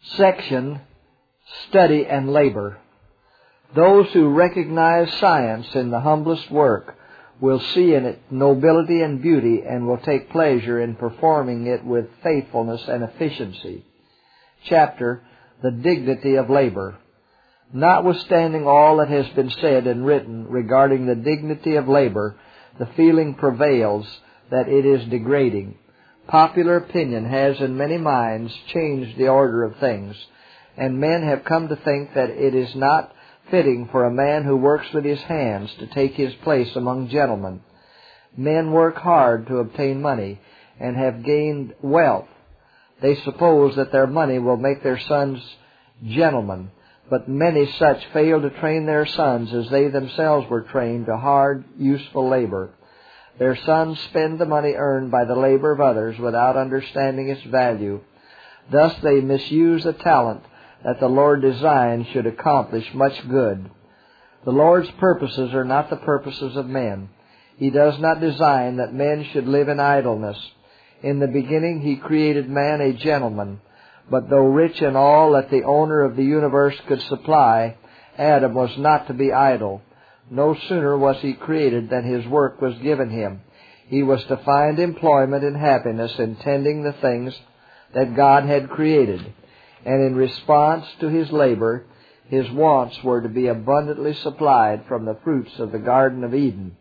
Section, Study and Labor. Those who recognize science in the humblest work will see in it nobility and beauty and will take pleasure in performing it with faithfulness and efficiency. Chapter, The Dignity of Labor. Notwithstanding all that has been said and written regarding the dignity of labor, the feeling prevails that it is degrading. Popular opinion has in many minds changed the order of things, and men have come to think that it is not fitting for a man who works with his hands to take his place among gentlemen. Men work hard to obtain money and have gained wealth. They suppose that their money will make their sons gentlemen, but many such fail to train their sons as they themselves were trained to hard, useful labor. Their sons spend the money earned by the labor of others without understanding its value. Thus they misuse the talent that the Lord designed should accomplish much good. The Lord's purposes are not the purposes of men. He does not design that men should live in idleness. In the beginning He created man a gentleman, but though rich in all that the owner of the universe could supply, Adam was not to be idle. No sooner was he created than his work was given him. He was to find employment and happiness in tending the things that God had created. And in response to his labor, his wants were to be abundantly supplied from the fruits of the Garden of Eden.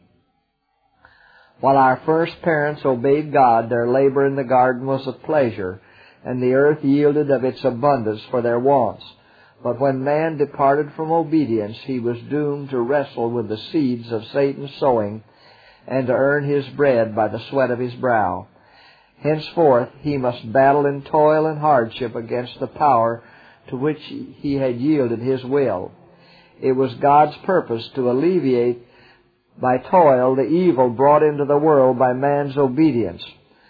While our first parents obeyed God, their labor in the garden was a pleasure, and the earth yielded of its abundance for their wants. But when man departed from obedience, he was doomed to wrestle with the seeds of Satan's sowing and to earn his bread by the sweat of his brow. Henceforth he must battle in toil and hardship against the power to which he had yielded his will. It was God's purpose to alleviate by toil the evil brought into the world by man's obedience.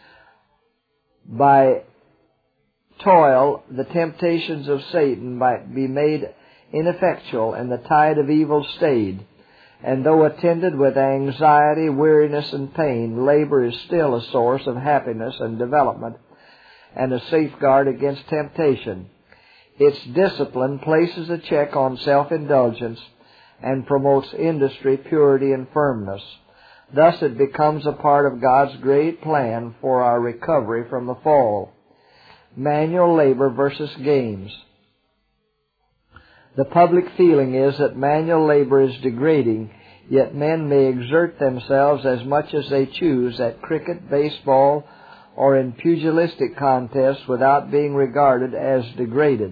By toil, the temptations of Satan might be made ineffectual and the tide of evil stayed. And though attended with anxiety, weariness, and pain, labor is still a source of happiness and development and a safeguard against temptation. Its discipline places a check on self-indulgence and promotes industry, purity, and firmness. Thus it becomes a part of God's great plan for our recovery from the fall. Manual labor versus games. The public feeling is that manual labor is degrading, yet men may exert themselves as much as they choose at cricket, baseball, or in pugilistic contests without being regarded as degraded.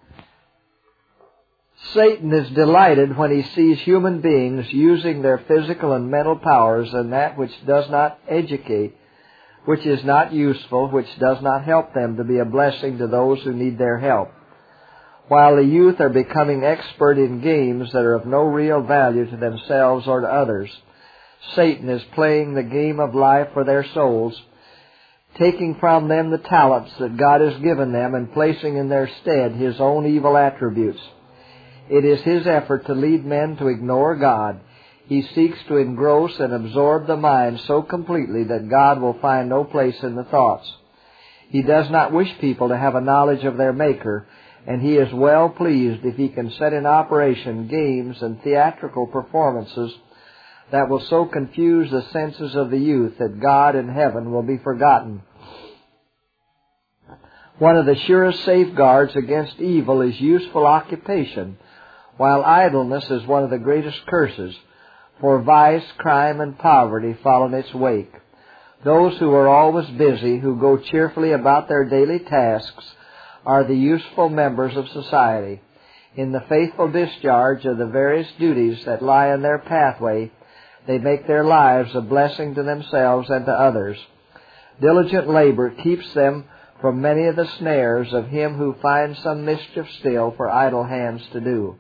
Satan is delighted when he sees human beings using their physical and mental powers in that which does not educate, which is not useful, which does not help them to be a blessing to those who need their help. While the youth are becoming expert in games that are of no real value to themselves or to others, Satan is playing the game of life for their souls, taking from them the talents that God has given them and placing in their stead His own evil attributes. It is his effort to lead men to ignore God. He seeks to engross and absorb the mind so completely that God will find no place in the thoughts. He does not wish people to have a knowledge of their Maker, and He is well pleased if He can set in operation games and theatrical performances that will so confuse the senses of the youth that God and heaven will be forgotten. One of the surest safeguards against evil is useful occupation, while idleness is one of the greatest curses, for vice, crime, and poverty follow in its wake. Those who are always busy, who go cheerfully about their daily tasks, are the useful members of society. In the faithful discharge of the various duties that lie in their pathway, they make their lives a blessing to themselves and to others. Diligent labor keeps them from many of the snares of him who finds some mischief still for idle hands to do.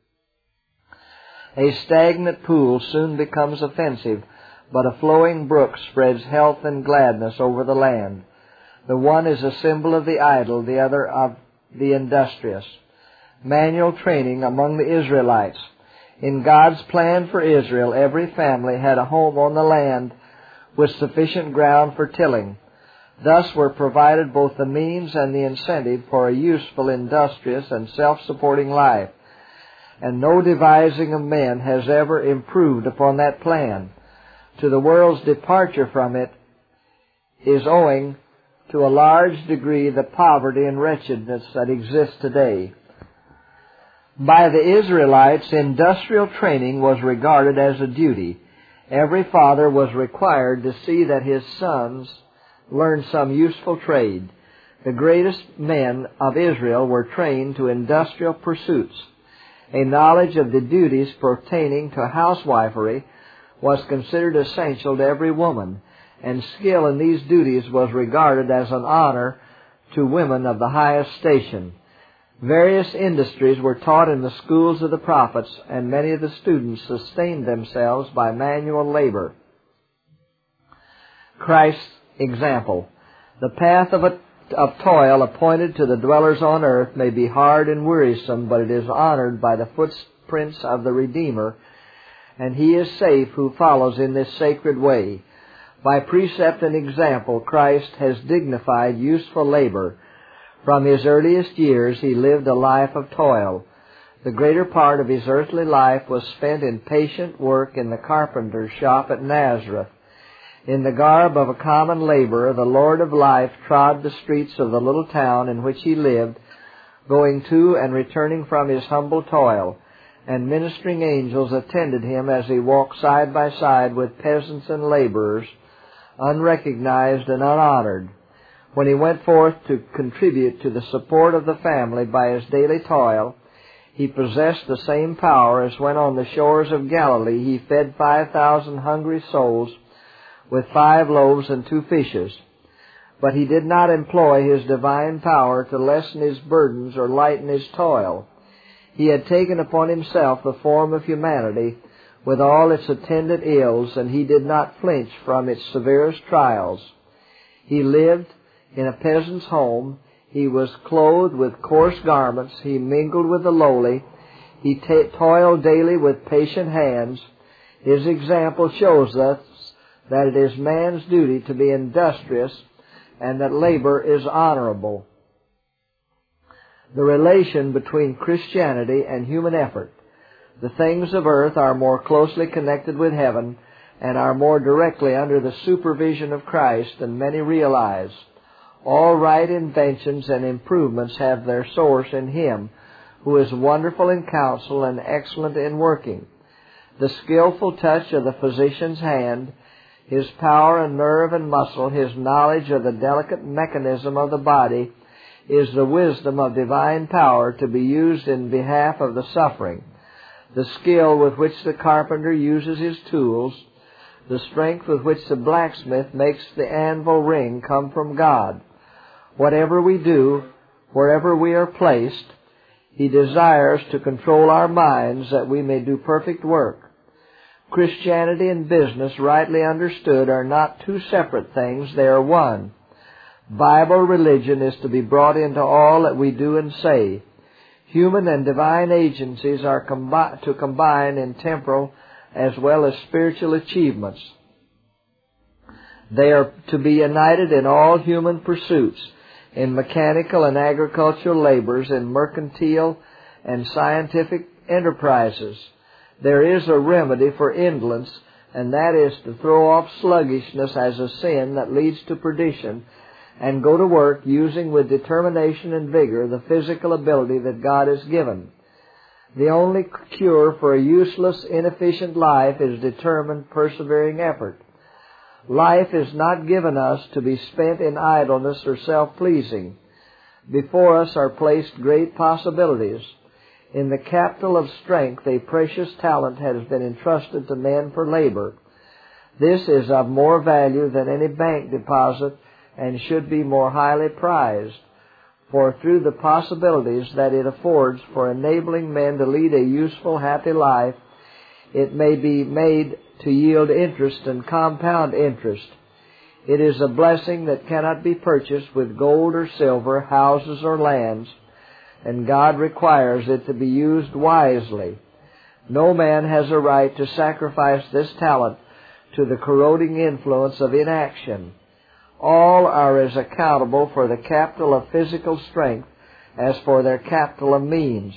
A stagnant pool soon becomes offensive, but a flowing brook spreads health and gladness over the land. The one is a symbol of the idle, the other of the industrious. Manual training among the Israelites. In God's plan for Israel, every family had a home on the land with sufficient ground for tilling. Thus were provided both the means and the incentive for a useful, industrious, and self-supporting life. And no devising of men has ever improved upon that plan. To the world's departure from it is owing to a large degree the poverty and wretchedness that exists today. By the Israelites, industrial training was regarded as a duty. Every father was required to see that his sons learned some useful trade. The greatest men of Israel were trained to industrial pursuits. A knowledge of the duties pertaining to housewifery was considered essential to every woman, and skill in these duties was regarded as an honor to women of the highest station. Various industries were taught in the schools of the prophets, and many of the students sustained themselves by manual labor. Christ's example. The path of toil appointed to the dwellers on earth may be hard and wearisome, but it is honored by the footprints of the Redeemer, and he is safe who follows in this sacred way. By precept and example, Christ has dignified useful labor. From his earliest years he lived a life of toil. The greater part of his earthly life was spent in patient work in the carpenter's shop at Nazareth. In the garb of a common laborer, the Lord of life trod the streets of the little town in which he lived, going to and returning from his humble toil, and ministering angels attended him as he walked side by side with peasants and laborers, unrecognized and unhonored. When he went forth to contribute to the support of the family by his daily toil, he possessed the same power as when on the shores of Galilee he fed 5,000 hungry souls with 5 loaves and 2 fishes. But he did not employ his divine power to lessen his burdens or lighten his toil. He had taken upon himself the form of humanity with all its attendant ills, and he did not flinch from its severest trials. He lived in a peasant's home. He was clothed with coarse garments. He mingled with the lowly. He toiled daily with patient hands. His example shows us that it is man's duty to be industrious and that labor is honorable. The relation between Christianity and human effort. The things of earth are more closely connected with heaven and are more directly under the supervision of Christ than many realize. All right inventions and improvements have their source in Him, who is wonderful in counsel and excellent in working. The skillful touch of the physician's hand, his power and nerve and muscle, his knowledge of the delicate mechanism of the body, is the wisdom of divine power to be used in behalf of the suffering. The skill with which the carpenter uses his tools, the strength with which the blacksmith makes the anvil ring, come from God. Whatever we do, wherever we are placed, He desires to control our minds that we may do perfect work. Christianity and business, rightly understood, are not two separate things, they are one. Bible religion is to be brought into all that we do and say. Human and divine agencies are to combine in temporal as well as spiritual achievements. They are to be united in all human pursuits, in mechanical and agricultural labors, in mercantile and scientific enterprises. There is a remedy for indolence, and that is to throw off sluggishness as a sin that leads to perdition, and go to work using with determination and vigor the physical ability that God has given. The only cure for a useless, inefficient life is determined, persevering effort. Life is not given us to be spent in idleness or self-pleasing. Before us are placed great possibilities. In the capital of strength, a precious talent has been entrusted to men for labor. This is of more value than any bank deposit and should be more highly prized. For through the possibilities that it affords for enabling men to lead a useful, happy life, it may be made to yield interest and compound interest. It is a blessing that cannot be purchased with gold or silver, houses or lands, and God requires it to be used wisely. No man has a right to sacrifice this talent to the corroding influence of inaction. All are as accountable for the capital of physical strength as for their capital of means.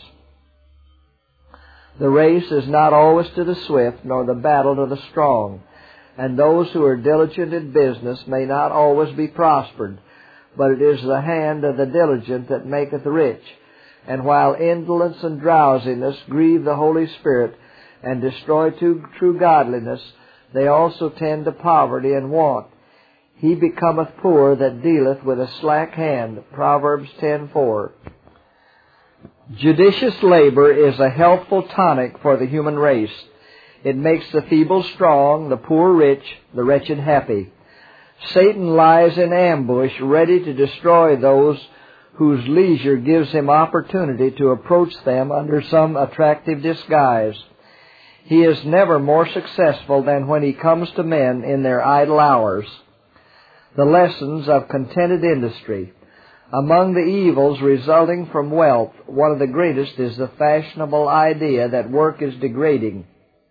The race is not always to the swift, nor the battle to the strong, and those who are diligent in business may not always be prospered, but it is the hand of the diligent that maketh rich. And while indolence and drowsiness grieve the Holy Spirit and destroy true godliness, they also tend to poverty and want. He becometh poor that dealeth with a slack hand. Proverbs 10:4. Judicious labor is a healthful tonic for the human race. It makes the feeble strong, the poor rich, the wretched happy. Satan lies in ambush, ready to destroy those whose leisure gives him opportunity to approach them under some attractive disguise. He is never more successful than when he comes to men in their idle hours. The lessons of contented industry. Among the evils resulting from wealth, one of the greatest is the fashionable idea that work is degrading.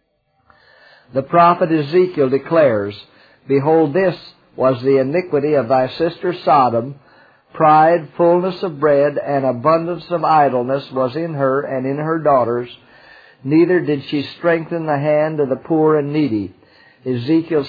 The prophet Ezekiel declares, "Behold, this was the iniquity of thy sister Sodom. Pride, fullness of bread, and abundance of idleness was in her and in her daughters. Neither did she strengthen the hand of the poor and needy." Ezekiel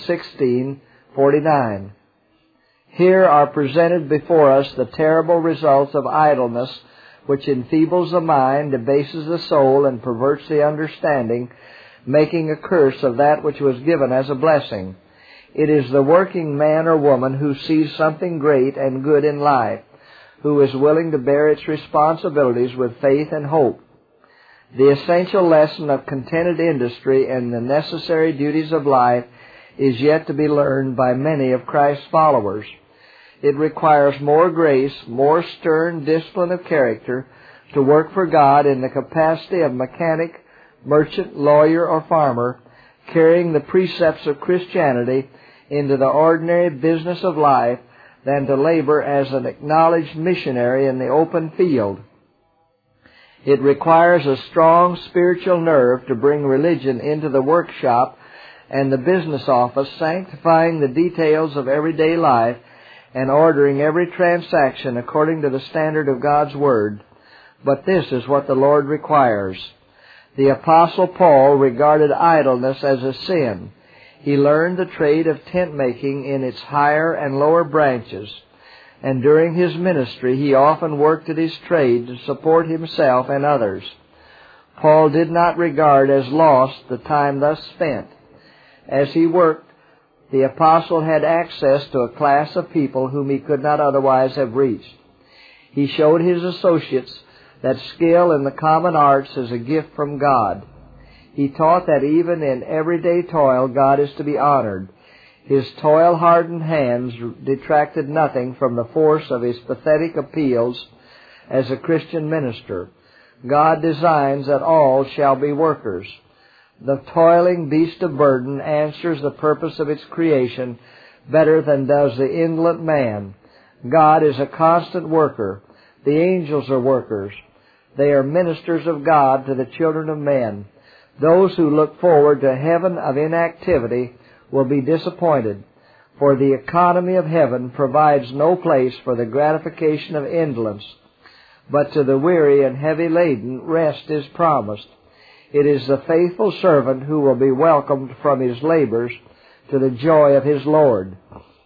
16:49. Here are presented before us the terrible results of idleness, which enfeebles the mind, debases the soul, and perverts the understanding, making a curse of that which was given as a blessing. It is the working man or woman who sees something great and good in life, who is willing to bear its responsibilities with faith and hope. The essential lesson of contented industry and the necessary duties of life is yet to be learned by many of Christ's followers. It requires more grace, more stern discipline of character to work for God in the capacity of mechanic, merchant, lawyer, or farmer, carrying the precepts of Christianity into the ordinary business of life than to labor as an acknowledged missionary in the open field. It requires a strong spiritual nerve to bring religion into the workshop and the business office, sanctifying the details of everyday life and ordering every transaction according to the standard of God's Word. But this is what the Lord requires. The Apostle Paul regarded idleness as a sin. He learned the trade of tent-making in its higher and lower branches, and during his ministry he often worked at his trade to support himself and others. Paul did not regard as lost the time thus spent. As he worked, the apostle had access to a class of people whom he could not otherwise have reached. He showed his associates that skill in the common arts is a gift from God. He taught that even in everyday toil God is to be honored. His toil-hardened hands detracted nothing from the force of his pathetic appeals as a Christian minister. God designs that all shall be workers. The toiling beast of burden answers the purpose of its creation better than does the indolent man. God is a constant worker. The angels are workers. They are ministers of God to the children of men. Those who look forward to heaven of inactivity will be disappointed, for the economy of heaven provides no place for the gratification of indolence, but to the weary and heavy laden rest is promised. It is the faithful servant who will be welcomed from his labors to the joy of his Lord.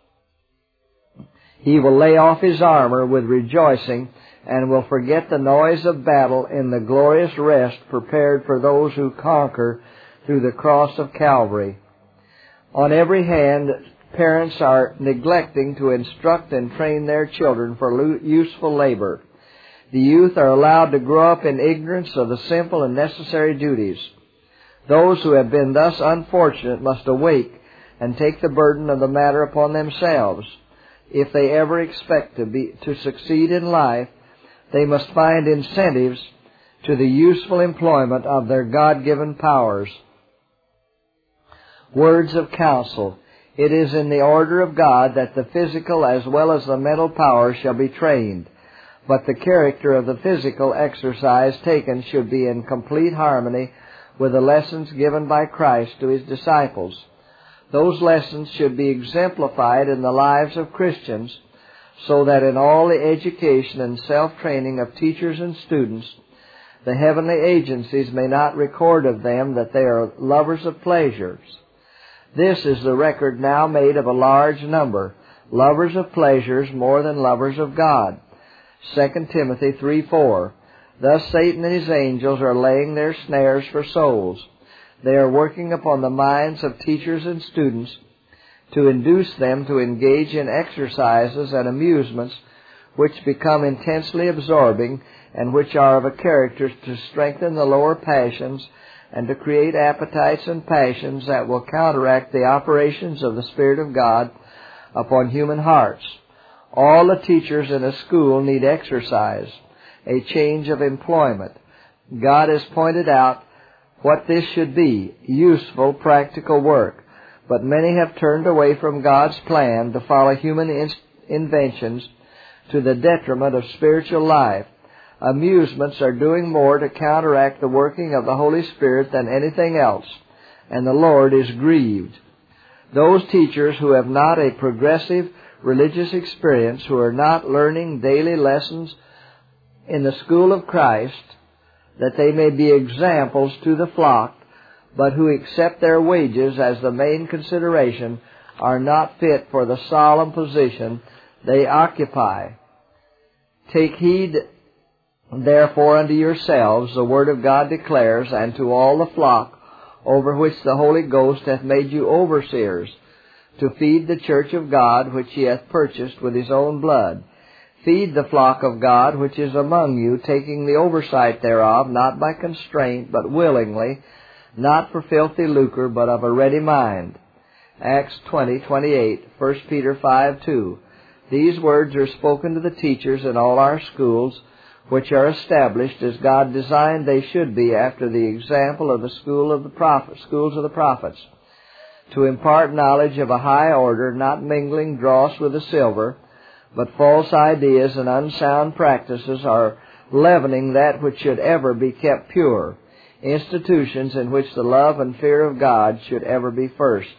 He will lay off his armor with rejoicing and will forget the noise of battle in the glorious rest prepared for those who conquer through the cross of Calvary. On every hand, parents are neglecting to instruct and train their children for useful labor. The youth are allowed to grow up in ignorance of the simple and necessary duties. Those who have been thus unfortunate must awake and take the burden of the matter upon themselves. If they ever expect to succeed in life, they must find incentives to the useful employment of their God-given powers. Words of counsel. It is in the order of God that the physical as well as the mental powers shall be trained, but the character of the physical exercise taken should be in complete harmony with the lessons given by Christ to His disciples. Those lessons should be exemplified in the lives of Christians, so that in all the education and self-training of teachers and students, the heavenly agencies may not record of them that they are lovers of pleasures. This is the record now made of a large number, lovers of pleasures more than lovers of God. 2 Timothy 3:4. Thus Satan and his angels are laying their snares for souls. They are working upon the minds of teachers and students to induce them to engage in exercises and amusements which become intensely absorbing and which are of a character to strengthen the lower passions and to create appetites and passions that will counteract the operations of the Spirit of God upon human hearts. All the teachers in a school need exercise, a change of employment. God has pointed out what this should be, useful, practical work. But many have turned away from God's plan to follow human inventions to the detriment of spiritual life. Amusements are doing more to counteract the working of the Holy Spirit than anything else, and the Lord is grieved. Those teachers who have not a progressive religious experience, who are not learning daily lessons in the school of Christ, that they may be examples to the flock, but who accept their wages as the main consideration, are not fit for the solemn position they occupy. Take heed, therefore, unto yourselves, the Word of God declares, and to all the flock over which the Holy Ghost hath made you overseers, to feed the church of God which he hath purchased with his own blood. Feed the flock of God which is among you, taking the oversight thereof, not by constraint, but willingly, not for filthy lucre, but of a ready mind. Acts 20:28, 1 Peter 5:2. These words are spoken to the teachers in all our schools, which are established as God designed they should be after the example of the schools of the prophets, to impart knowledge of a high order, not mingling dross with the silver, but false ideas and unsound practices are leavening that which should ever be kept pure, institutions in which the love and fear of God should ever be first.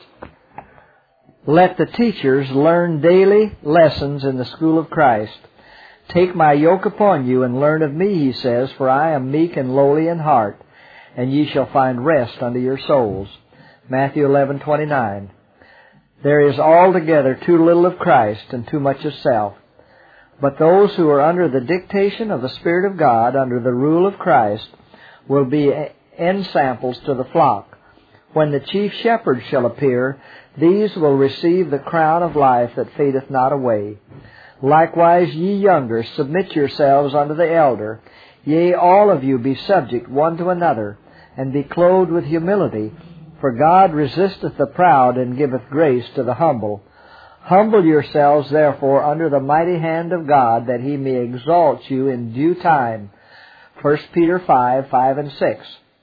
Let the teachers learn daily lessons in the school of Christ. Take my yoke upon you and learn of me, he says, for I am meek and lowly in heart, and ye shall find rest unto your souls. Matthew 11:29. There is altogether too little of Christ and too much of self. But those who are under the dictation of the Spirit of God, under the rule of Christ, will be ensamples to the flock. When the chief shepherd shall appear, these will receive the crown of life that fadeth not away. Likewise, ye younger, submit yourselves unto the elder. Yea, all of you be subject one to another, and be clothed with humility. For God resisteth the proud, and giveth grace to the humble. Humble yourselves, therefore, under the mighty hand of God, that he may exalt you in due time. 1 Peter 5:5 and 6.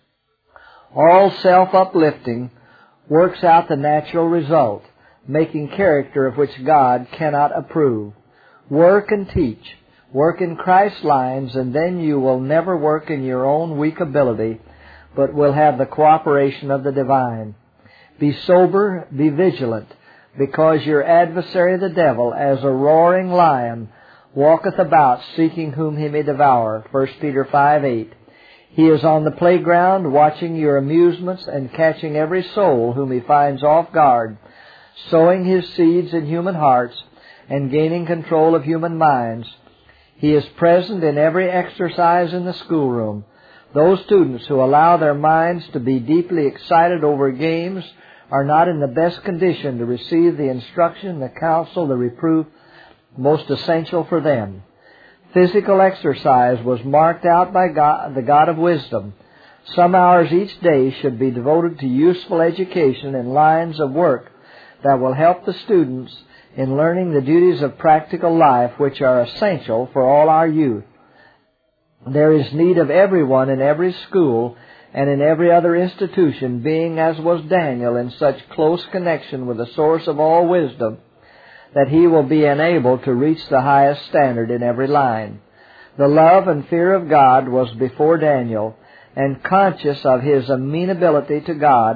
All self-uplifting works out the natural result, making character of which God cannot approve. Work and teach. Work in Christ's lines, and then you will never work in your own weak ability, but will have the cooperation of the divine. Be sober, be vigilant, because your adversary the devil, as a roaring lion, walketh about, seeking whom he may devour. 1 Peter 5:8. He is on the playground, watching your amusements and catching every soul whom he finds off guard, sowing his seeds in human hearts and gaining control of human minds. He is present in every exercise in the schoolroom. Those students who allow their minds to be deeply excited over games are not in the best condition to receive the instruction, the counsel, the reproof most essential for them. Physical exercise was marked out by God, the God of wisdom. Some hours each day should be devoted to useful education in lines of work that will help the students in learning the duties of practical life, which are essential for all our youth. There is need of everyone in every school and in every other institution being, as was Daniel, in such close connection with the source of all wisdom, that he will be enabled to reach the highest standard in every line. The love and fear of God was before Daniel, and conscious of his amenability to God,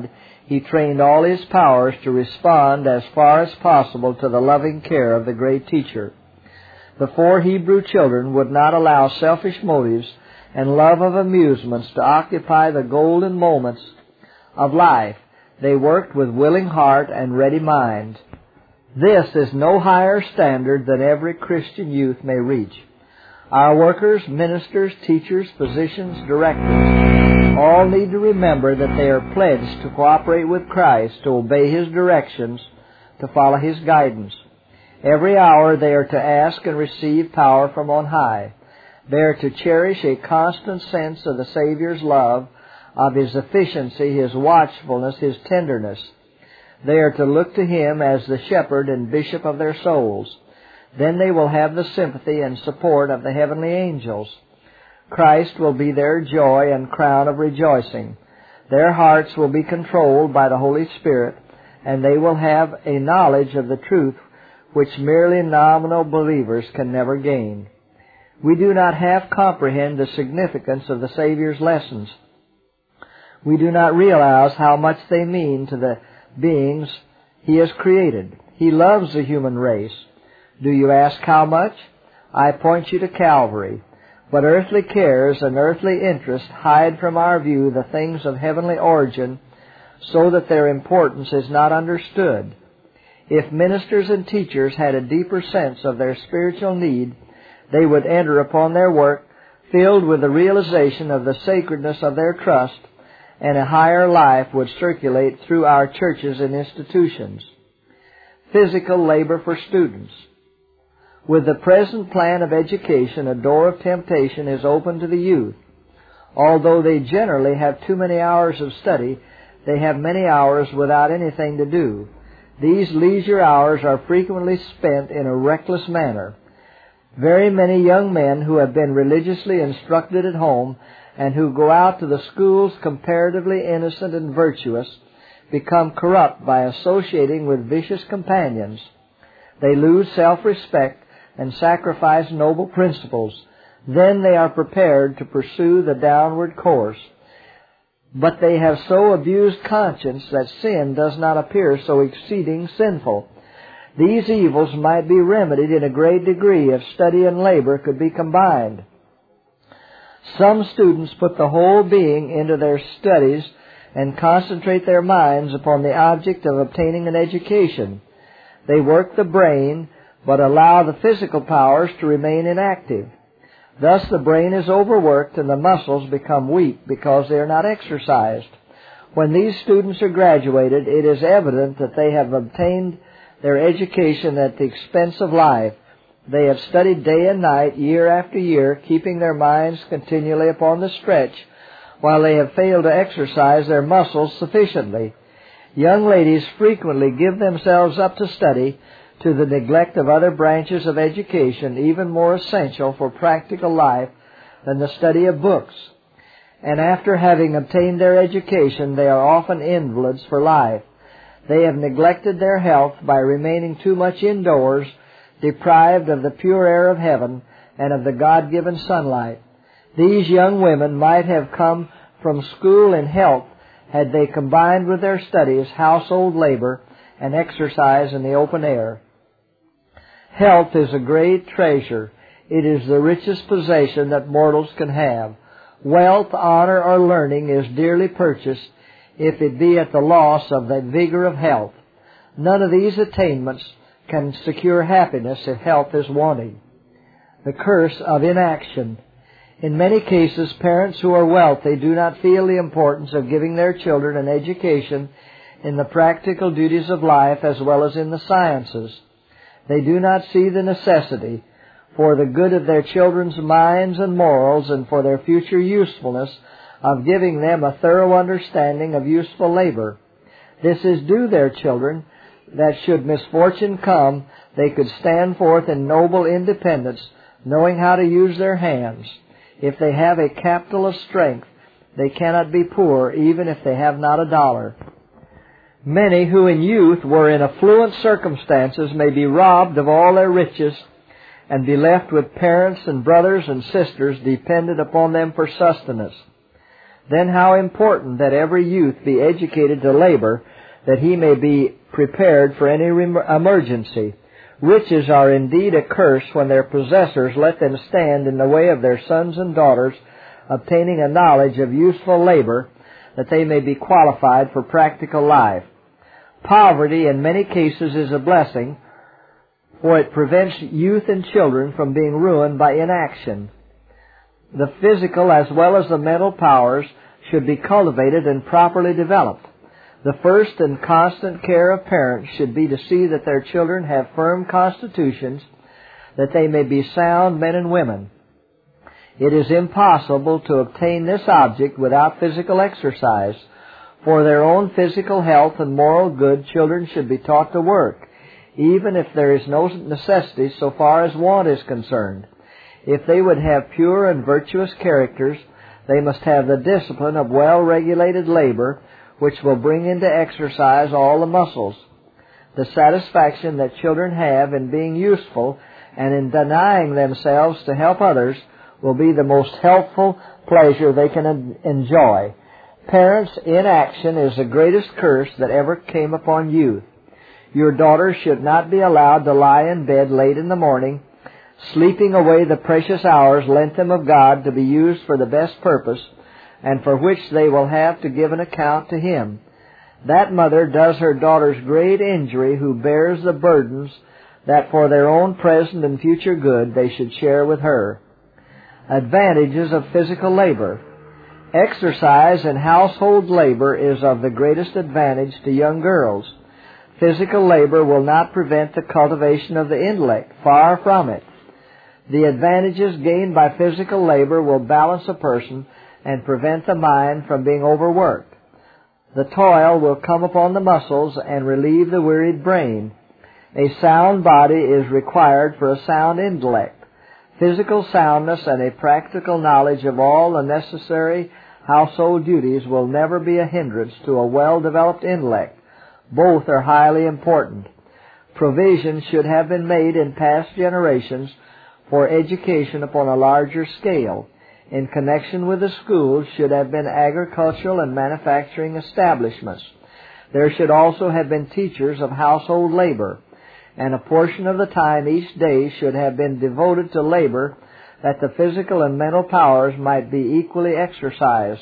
He trained all his powers to respond as far as possible to the loving care of the great teacher. The 4 Hebrew children would not allow selfish motives and love of amusements to occupy the golden moments of life. They worked with willing heart and ready mind. This is no higher standard than every Christian youth may reach. Our workers, ministers, teachers, physicians, directors, all need to remember that they are pledged to cooperate with Christ, to obey His directions, to follow His guidance. Every hour they are to ask and receive power from on high. They are to cherish a constant sense of the Savior's love, of His efficiency, His watchfulness, His tenderness. They are to look to Him as the shepherd and bishop of their souls. Then they will have the sympathy and support of the heavenly angels. Christ will be their joy and crown of rejoicing. Their hearts will be controlled by the Holy Spirit, and they will have a knowledge of the truth which merely nominal believers can never gain. We do not half comprehend the significance of the Savior's lessons. We do not realize how much they mean to the beings He has created. He loves the human race. Do you ask how much? I point you to Calvary. But earthly cares and earthly interests hide from our view the things of heavenly origin, so that their importance is not understood. If ministers and teachers had a deeper sense of their spiritual need, they would enter upon their work filled with the realization of the sacredness of their trust, and a higher life would circulate through our churches and institutions. Physical labor for students. With the present plan of education, a door of temptation is open to the youth. Although they generally have too many hours of study, they have many hours without anything to do. These leisure hours are frequently spent in a reckless manner. Very many young men who have been religiously instructed at home and who go out to the schools comparatively innocent and virtuous become corrupt by associating with vicious companions. They lose self-respect and sacrifice noble principles. Then they are prepared to pursue the downward course. But they have so abused conscience that sin does not appear so exceeding sinful. These evils might be remedied in a great degree if study and labor could be combined. Some students put the whole being into their studies and concentrate their minds upon the object of obtaining an education. They work the brain, but allow the physical powers to remain inactive. Thus the brain is overworked and the muscles become weak because they are not exercised. When these students are graduated, it is evident that they have obtained their education at the expense of life. They have studied day and night, year after year, keeping their minds continually upon the stretch, while they have failed to exercise their muscles sufficiently. Young ladies frequently give themselves up to study, to the neglect of other branches of education, even more essential for practical life than the study of books. And after having obtained their education, they are often invalids for life. They have neglected their health by remaining too much indoors, deprived of the pure air of heaven and of the God-given sunlight. These young women might have come from school in health had they combined with their studies household labor and exercise in the open air. Health is a great treasure. It is the richest possession that mortals can have. Wealth, honor, or learning is dearly purchased if it be at the loss of the vigor of health. None of these attainments can secure happiness if health is wanting. The curse of inaction. In many cases, parents who are wealthy do not feel the importance of giving their children an education in the practical duties of life as well as in the sciences. They do not see the necessity for the good of their children's minds and morals and for their future usefulness of giving them a thorough understanding of useful labor. This is due their children, that should misfortune come, they could stand forth in noble independence, knowing how to use their hands. If they have a capital of strength, they cannot be poor, even if they have not a dollar. Many who in youth were in affluent circumstances may be robbed of all their riches and be left with parents and brothers and sisters dependent upon them for sustenance. Then how important that every youth be educated to labor, that he may be prepared for any emergency. Riches are indeed a curse when their possessors let them stand in the way of their sons and daughters obtaining a knowledge of useful labor, that they may be qualified for practical life. Poverty in many cases is a blessing, for it prevents youth and children from being ruined by inaction. The physical as well as the mental powers should be cultivated and properly developed. The first and constant care of parents should be to see that their children have firm constitutions, that they may be sound men and women. It is impossible to obtain this object without physical exercise. For their own physical health and moral good, children should be taught to work, even if there is no necessity so far as want is concerned. If they would have pure and virtuous characters, they must have the discipline of well-regulated labor, which will bring into exercise all the muscles. The satisfaction that children have in being useful and in denying themselves to help others will be the most healthful pleasure they can enjoy. Parents' inaction is the greatest curse that ever came upon youth. Your daughters should not be allowed to lie in bed late in the morning, sleeping away the precious hours lent them of God to be used for the best purpose, and for which they will have to give an account to Him. That mother does her daughters great injury who bears the burdens that for their own present and future good they should share with her. Advantages of physical labor. Exercise in household labor is of the greatest advantage to young girls. Physical labor will not prevent the cultivation of the intellect, far from it. The advantages gained by physical labor will balance a person and prevent the mind from being overworked. The toil will come upon the muscles and relieve the wearied brain. A sound body is required for a sound intellect. Physical soundness and a practical knowledge of all the necessary household duties will never be a hindrance to a well-developed intellect. Both are highly important. Provision should have been made in past generations for education upon a larger scale. In connection with the schools should have been agricultural and manufacturing establishments. There should also have been teachers of household labor, and a portion of the time each day should have been devoted to labor, that the physical and mental powers might be equally exercised.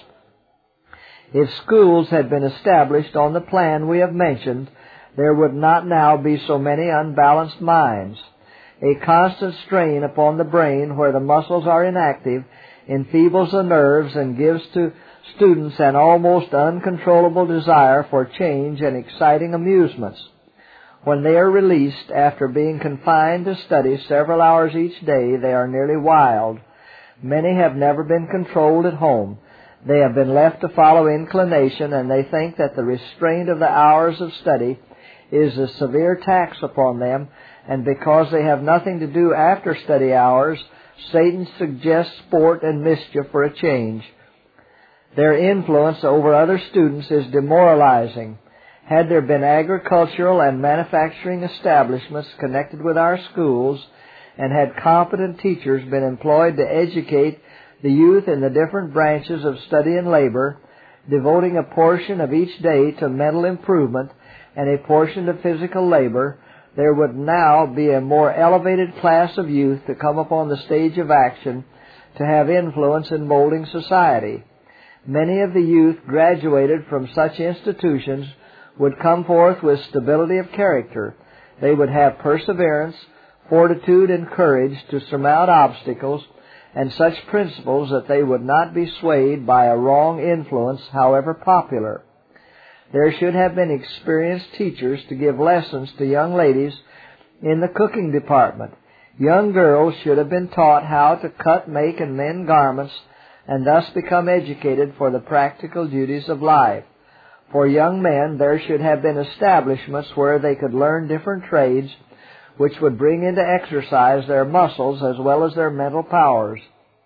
If schools had been established on the plan we have mentioned, there would not now be so many unbalanced minds. A constant strain upon the brain where the muscles are inactive enfeebles the nerves and gives to students an almost uncontrollable desire for change and exciting amusements. When they are released after being confined to study several hours each day, they are nearly wild. Many have never been controlled at home. They have been left to follow inclination, and they think that the restraint of the hours of study is a severe tax upon them, and because they have nothing to do after study hours, Satan suggests sport and mischief for a change. Their influence over other students is demoralizing. Had there been agricultural and manufacturing establishments connected with our schools, and had competent teachers been employed to educate the youth in the different branches of study and labor, devoting a portion of each day to mental improvement and a portion to physical labor, there would now be a more elevated class of youth to come upon the stage of action to have influence in molding society. Many of the youth graduated from such institutions would come forth with stability of character. They would have perseverance, fortitude, and courage to surmount obstacles, and such principles that they would not be swayed by a wrong influence, however popular. There should have been experienced teachers to give lessons to young ladies in the cooking department. Young girls should have been taught how to cut, make, and mend garments, and thus become educated for the practical duties of life. For young men, there should have been establishments where they could learn different trades, which would bring into exercise their muscles as well as their mental powers.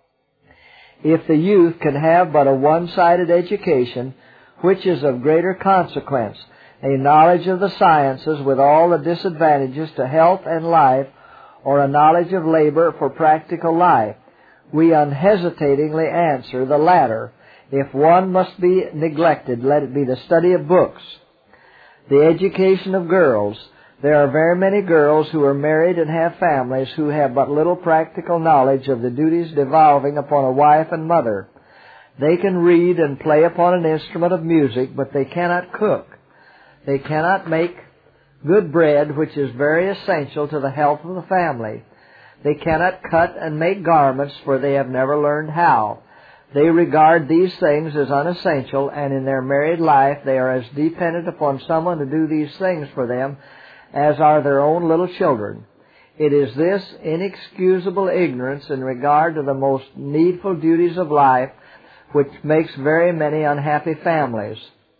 If the youth can have but a one-sided education, which is of greater consequence, a knowledge of the sciences with all the disadvantages to health and life, or a knowledge of labor for practical life? We unhesitatingly answer the latter. If one must be neglected, let it be the study of books. The education of girls. There are very many girls who are married and have families who have but little practical knowledge of the duties devolving upon a wife and mother. They can read and play upon an instrument of music, but they cannot cook. They cannot make good bread, which is very essential to the health of the family. They cannot cut and make garments, for they have never learned how. They regard these things as unessential, and in their married life they are as dependent upon someone to do these things for them as are their own little children. It is this inexcusable ignorance in regard to the most needful duties of life which makes very many unhappy families.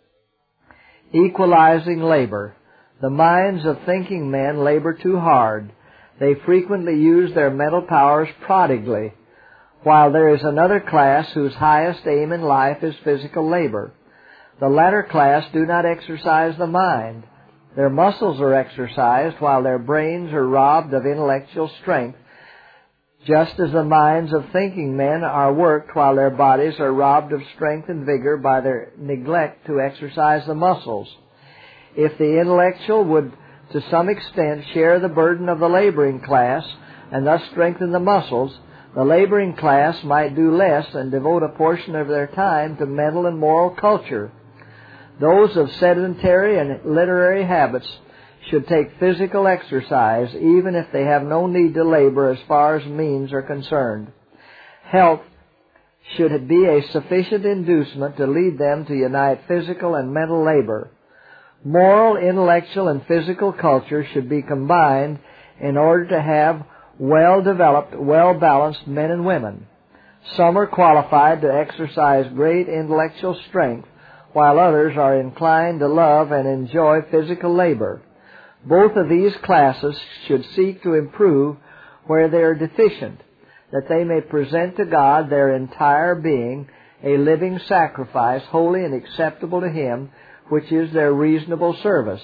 Equalizing labor. The minds of thinking men labor too hard. They frequently use their mental powers prodigally, while there is another class whose highest aim in life is physical labor. The latter class do not exercise the mind. Their muscles are exercised while their brains are robbed of intellectual strength, just as the minds of thinking men are worked while their bodies are robbed of strength and vigor by their neglect to exercise the muscles. If the intellectual would to some extent share the burden of the laboring class and thus strengthen the muscles, the laboring class might do less and devote a portion of their time to mental and moral culture. Those of sedentary and literary habits should take physical exercise, even if they have no need to labor as far as means are concerned. Health should be a sufficient inducement to lead them to unite physical and mental labor. Moral, intellectual, and physical culture should be combined in order to have well-developed, well-balanced men and women. Some are qualified to exercise great intellectual strength, while others are inclined to love and enjoy physical labor. Both of these classes should seek to improve where they are deficient, that they may present to God their entire being, a living sacrifice, holy and acceptable to Him, which is their reasonable service.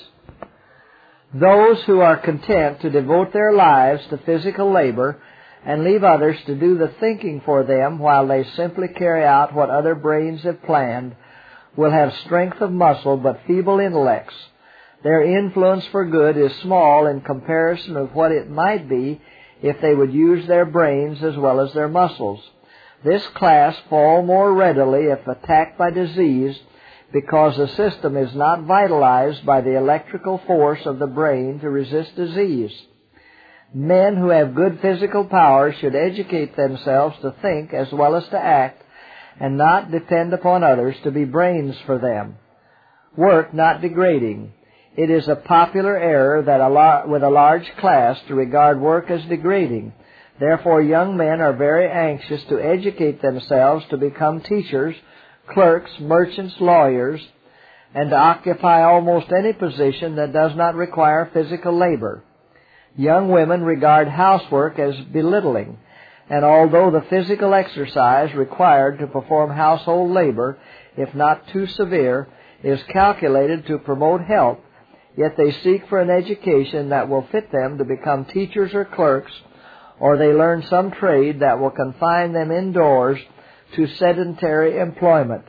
Those who are content to devote their lives to physical labor and leave others to do the thinking for them while they simply carry out what other brains have planned will have strength of muscle but feeble intellects. Their influence for good is small in comparison with what it might be if they would use their brains as well as their muscles. This class fall more readily if attacked by disease, because the system is not vitalized by the electrical force of the brain to resist disease. Men who have good physical power should educate themselves to think as well as to act, and not depend upon others to be brains for them. Work not degrading. It is a popular error that with a large class to regard work as degrading. Therefore, young men are very anxious to educate themselves to become teachers, clerks, merchants, lawyers, and to occupy almost any position that does not require physical labor. Young women regard housework as belittling, and although the physical exercise required to perform household labor, if not too severe, is calculated to promote health, yet they seek for an education that will fit them to become teachers or clerks, or they learn some trade that will confine them indoors to sedentary employment.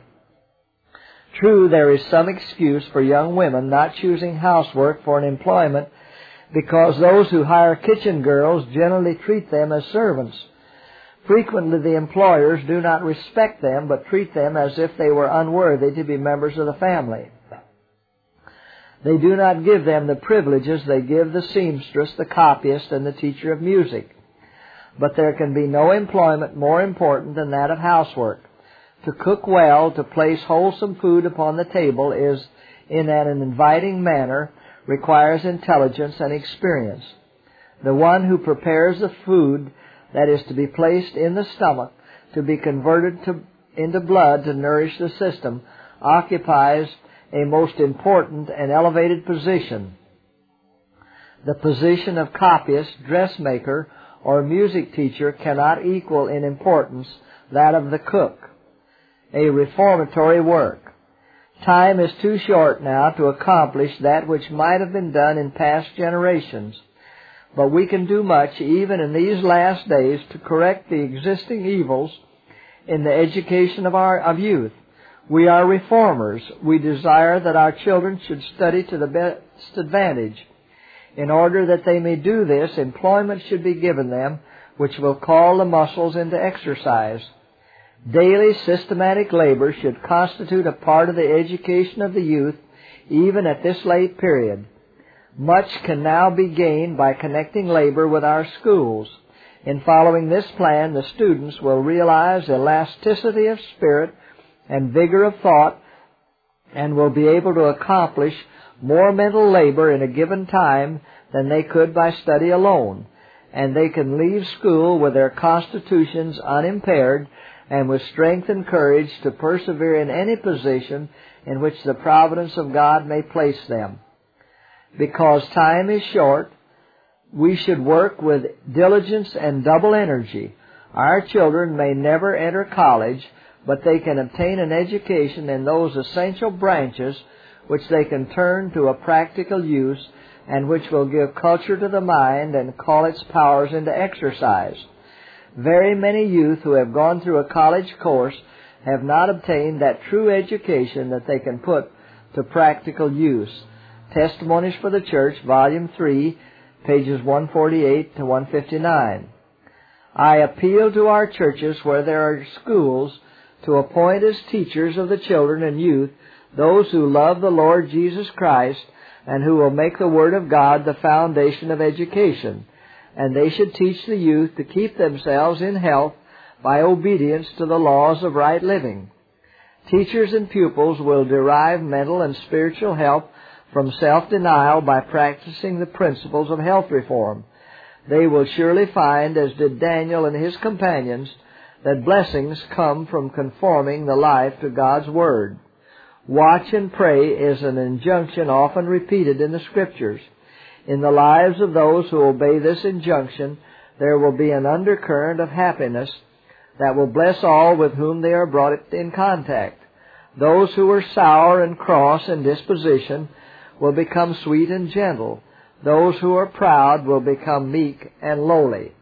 True, there is some excuse for young women not choosing housework for an employment, because those who hire kitchen girls generally treat them as servants. Frequently the employers do not respect them, but treat them as if they were unworthy to be members of the family. They do not give them the privileges they give the seamstress, the copyist, and the teacher of music. But there can be no employment more important than that of housework. To cook well, to place wholesome food upon the table is in an inviting manner, requires intelligence and experience. The one who prepares the food that is to be placed in the stomach, to be converted into blood to nourish the system, occupies a most important and elevated position. The position of copyist, dressmaker, or music teacher cannot equal in importance that of the cook. A reformatory work. Time is too short now to accomplish that which might have been done in past generations, but we can do much even in these last days to correct the existing evils in the education of youth. We are reformers. We desire that our children should study to the best advantage. In order that they may do this, employment should be given them, which will call the muscles into exercise. Daily systematic labor should constitute a part of the education of the youth, even at this late period. Much can now be gained by connecting labor with our schools. In following this plan, the students will realize elasticity of spirit and vigor of thought, and will be able to accomplish more mental labor in a given time than they could by study alone. And they can leave school with their constitutions unimpaired and with strength and courage to persevere in any position in which the providence of God may place them. Because time is short, we should work with diligence and double energy. Our children may never enter college, but they can obtain an education in those essential branches which they can turn to a practical use and which will give culture to the mind and call its powers into exercise. Very many youth who have gone through a college course have not obtained that true education that they can put to practical use. Testimonies for the Church, Volume 3, pages 148 to 159. I appeal to our churches where there are schools to appoint as teachers of the children and youth those who love the Lord Jesus Christ and who will make the Word of God the foundation of education. And they should teach the youth to keep themselves in health by obedience to the laws of right living. Teachers and pupils will derive mental and spiritual help from self-denial by practicing the principles of health reform. They will surely find, as did Daniel and his companions, that blessings come from conforming the life to God's Word. Watch and pray is an injunction often repeated in the Scriptures. In the lives of those who obey this injunction, there will be an undercurrent of happiness that will bless all with whom they are brought in contact. Those who are sour and cross in disposition will become sweet and gentle. Those who are proud will become meek and lowly.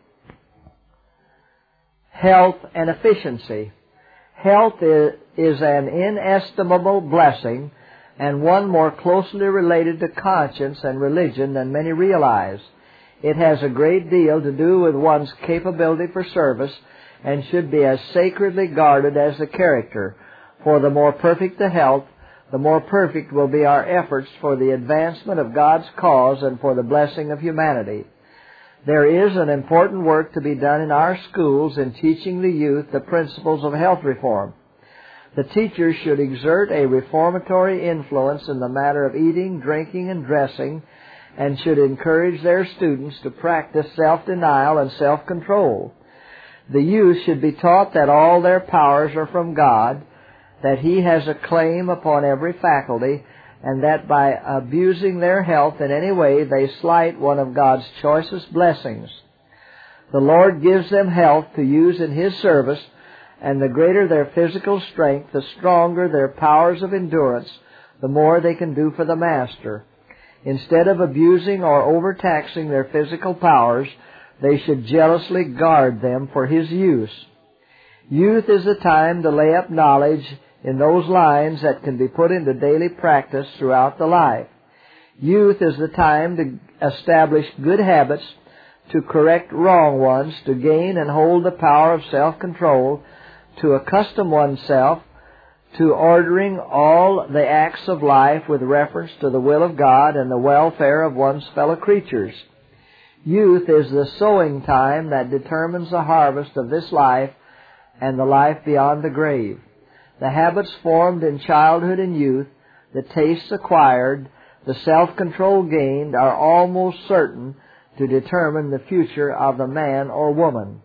Health and efficiency. Health is an inestimable blessing and one more closely related to conscience and religion than many realize. It has a great deal to do with one's capability for service and should be as sacredly guarded as the character. For the more perfect the health, the more perfect will be our efforts for the advancement of God's cause and for the blessing of humanity. There is an important work to be done in our schools in teaching the youth the principles of health reform. The teachers should exert a reformatory influence in the matter of eating, drinking, and dressing, and should encourage their students to practice self-denial and self-control. The youth should be taught that all their powers are from God, that He has a claim upon every faculty, and that by abusing their health in any way they slight one of God's choicest blessings. The Lord gives them health to use in His service, and the greater their physical strength, the stronger their powers of endurance, the more they can do for the Master. Instead of abusing or overtaxing their physical powers, they should jealously guard them for His use. Youth is the time to lay up knowledge in those lines that can be put into daily practice throughout the life. Youth is the time to establish good habits, to correct wrong ones, to gain and hold the power of self-control, to accustom oneself to ordering all the acts of life with reference to the will of God and the welfare of one's fellow creatures. Youth is the sowing time that determines the harvest of this life and the life beyond the grave. The habits formed in childhood and youth, the tastes acquired, the self-control gained are almost certain to determine the future of the man or woman.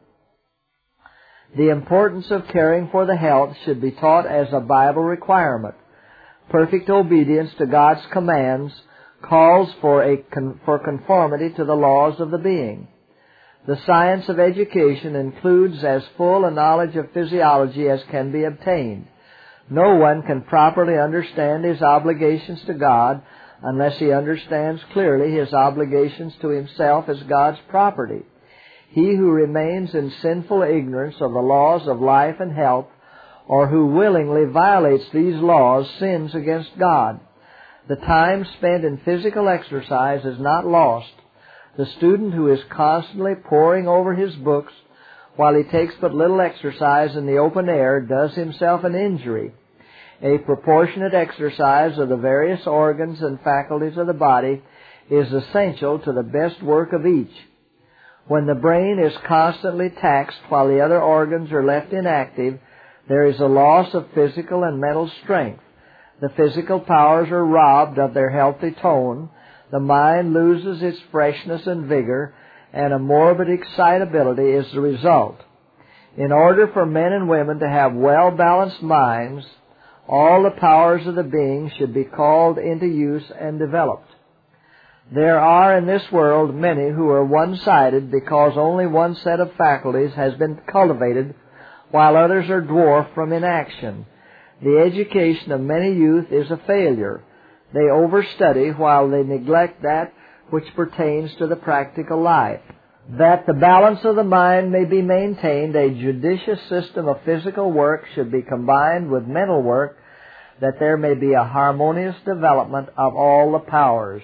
The importance of caring for the health should be taught as a Bible requirement. Perfect obedience to God's commands calls for conformity to the laws of the being. The science of education includes as full a knowledge of physiology as can be obtained. No one can properly understand his obligations to God unless he understands clearly his obligations to himself as God's property. He who remains in sinful ignorance of the laws of life and health or who willingly violates these laws sins against God. The time spent in physical exercise is not lost. The student who is constantly poring over his books while he takes but little exercise in the open air does himself an injury. A proportionate exercise of the various organs and faculties of the body is essential to the best work of each. When the brain is constantly taxed while the other organs are left inactive, there is a loss of physical and mental strength. The physical powers are robbed of their healthy tone, the mind loses its freshness and vigor, and a morbid excitability is the result. In order for men and women to have well-balanced minds, all the powers of the being should be called into use and developed. There are in this world many who are one-sided because only one set of faculties has been cultivated, while others are dwarfed from inaction. The education of many youth is a failure. They overstudy while they neglect that which pertains to the practical life. That the balance of the mind may be maintained, a judicious system of physical work should be combined with mental work, that there may be a harmonious development of all the powers.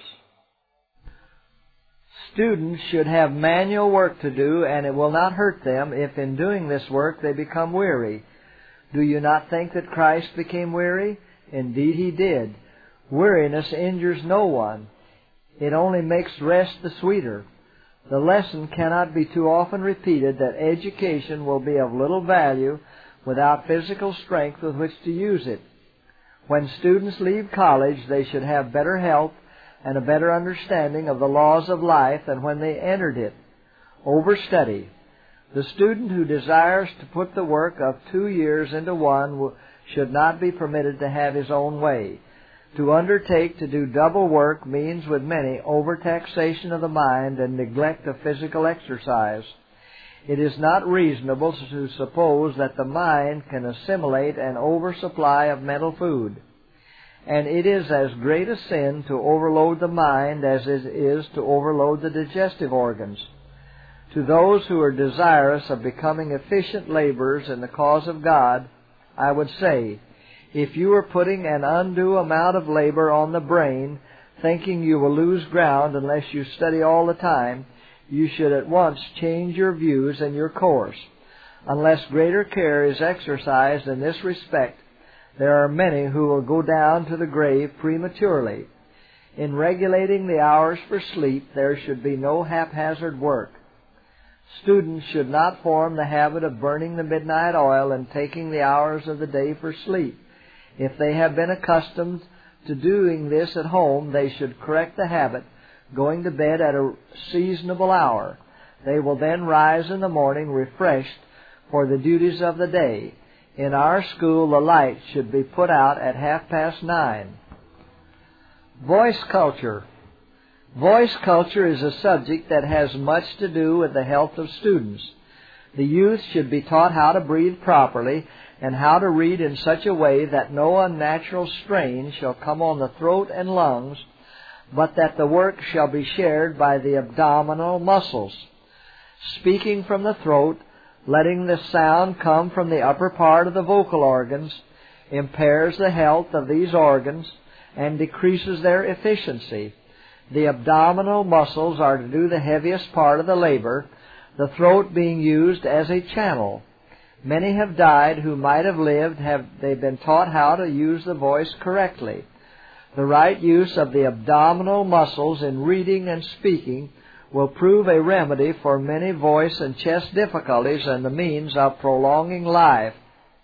Students should have manual work to do, and it will not hurt them if in doing this work they become weary. Do you not think that Christ became weary? Indeed He did. Weariness injures no one. It only makes rest the sweeter. The lesson cannot be too often repeated that education will be of little value without physical strength with which to use it. When students leave college, they should have better health and a better understanding of the laws of life than when they entered it. Overstudy. The student who desires to put the work of 2 years into one should not be permitted to have his own way. To undertake to do double work means with many overtaxation of the mind and neglect of physical exercise. It is not reasonable to suppose that the mind can assimilate an oversupply of mental food. And it is as great a sin to overload the mind as it is to overload the digestive organs. To those who are desirous of becoming efficient laborers in the cause of God, I would say, if you are putting an undue amount of labor on the brain, thinking you will lose ground unless you study all the time, you should at once change your views and your course. Unless greater care is exercised in this respect, there are many who will go down to the grave prematurely. In regulating the hours for sleep, there should be no haphazard work. Students should not form the habit of burning the midnight oil and taking the hours of the day for sleep. If they have been accustomed to doing this at home, they should correct the habit, going to bed at a seasonable hour. They will then rise in the morning refreshed for the duties of the day. In our school, the light should be put out at 9:30. Voice culture. Voice culture is a subject that has much to do with the health of students. The youth should be taught how to breathe properly and how to read in such a way that no unnatural strain shall come on the throat and lungs, but that the work shall be shared by the abdominal muscles. Speaking from the throat, letting the sound come from the upper part of the vocal organs, impairs the health of these organs and decreases their efficiency. The abdominal muscles are to do the heaviest part of the labor, the throat being used as a channel. Many have died who might have lived had they been taught how to use the voice correctly. The right use of the abdominal muscles in reading and speaking will prove a remedy for many voice and chest difficulties and the means of prolonging life.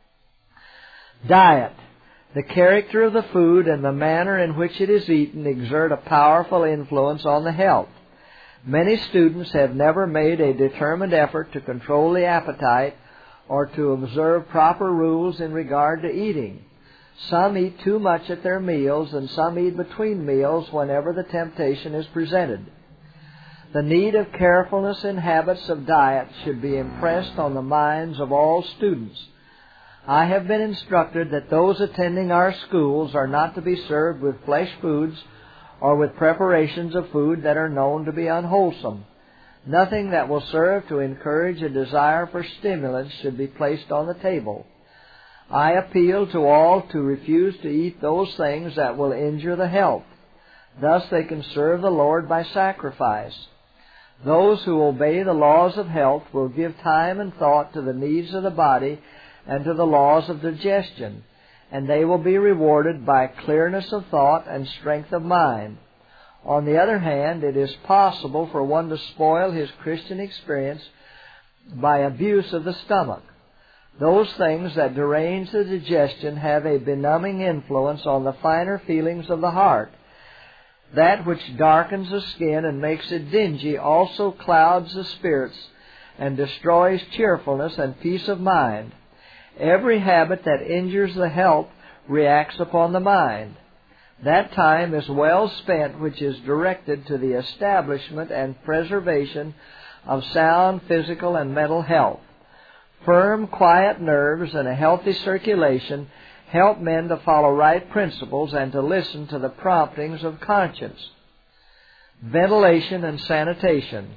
Diet. The character of the food and the manner in which it is eaten exert a powerful influence on the health. Many students have never made a determined effort to control the appetite or to observe proper rules in regard to eating. Some eat too much at their meals, and some eat between meals whenever the temptation is presented. The need of carefulness in habits of diet should be impressed on the minds of all students. I have been instructed that those attending our schools are not to be served with flesh foods or with preparations of food that are known to be unwholesome. Nothing that will serve to encourage a desire for stimulants should be placed on the table. I appeal to all to refuse to eat those things that will injure the health. Thus they can serve the Lord by sacrifice. Those who obey the laws of health will give time and thought to the needs of the body and to the laws of digestion, and they will be rewarded by clearness of thought and strength of mind. On the other hand, it is possible for one to spoil his Christian experience by abuse of the stomach. Those things that derange the digestion have a benumbing influence on the finer feelings of the heart. That which darkens the skin and makes it dingy also clouds the spirits and destroys cheerfulness and peace of mind. Every habit that injures the health reacts upon the mind. That time is well spent which is directed to the establishment and preservation of sound physical and mental health. Firm, quiet nerves and a healthy circulation help men to follow right principles and to listen to the promptings of conscience. Ventilation and sanitation.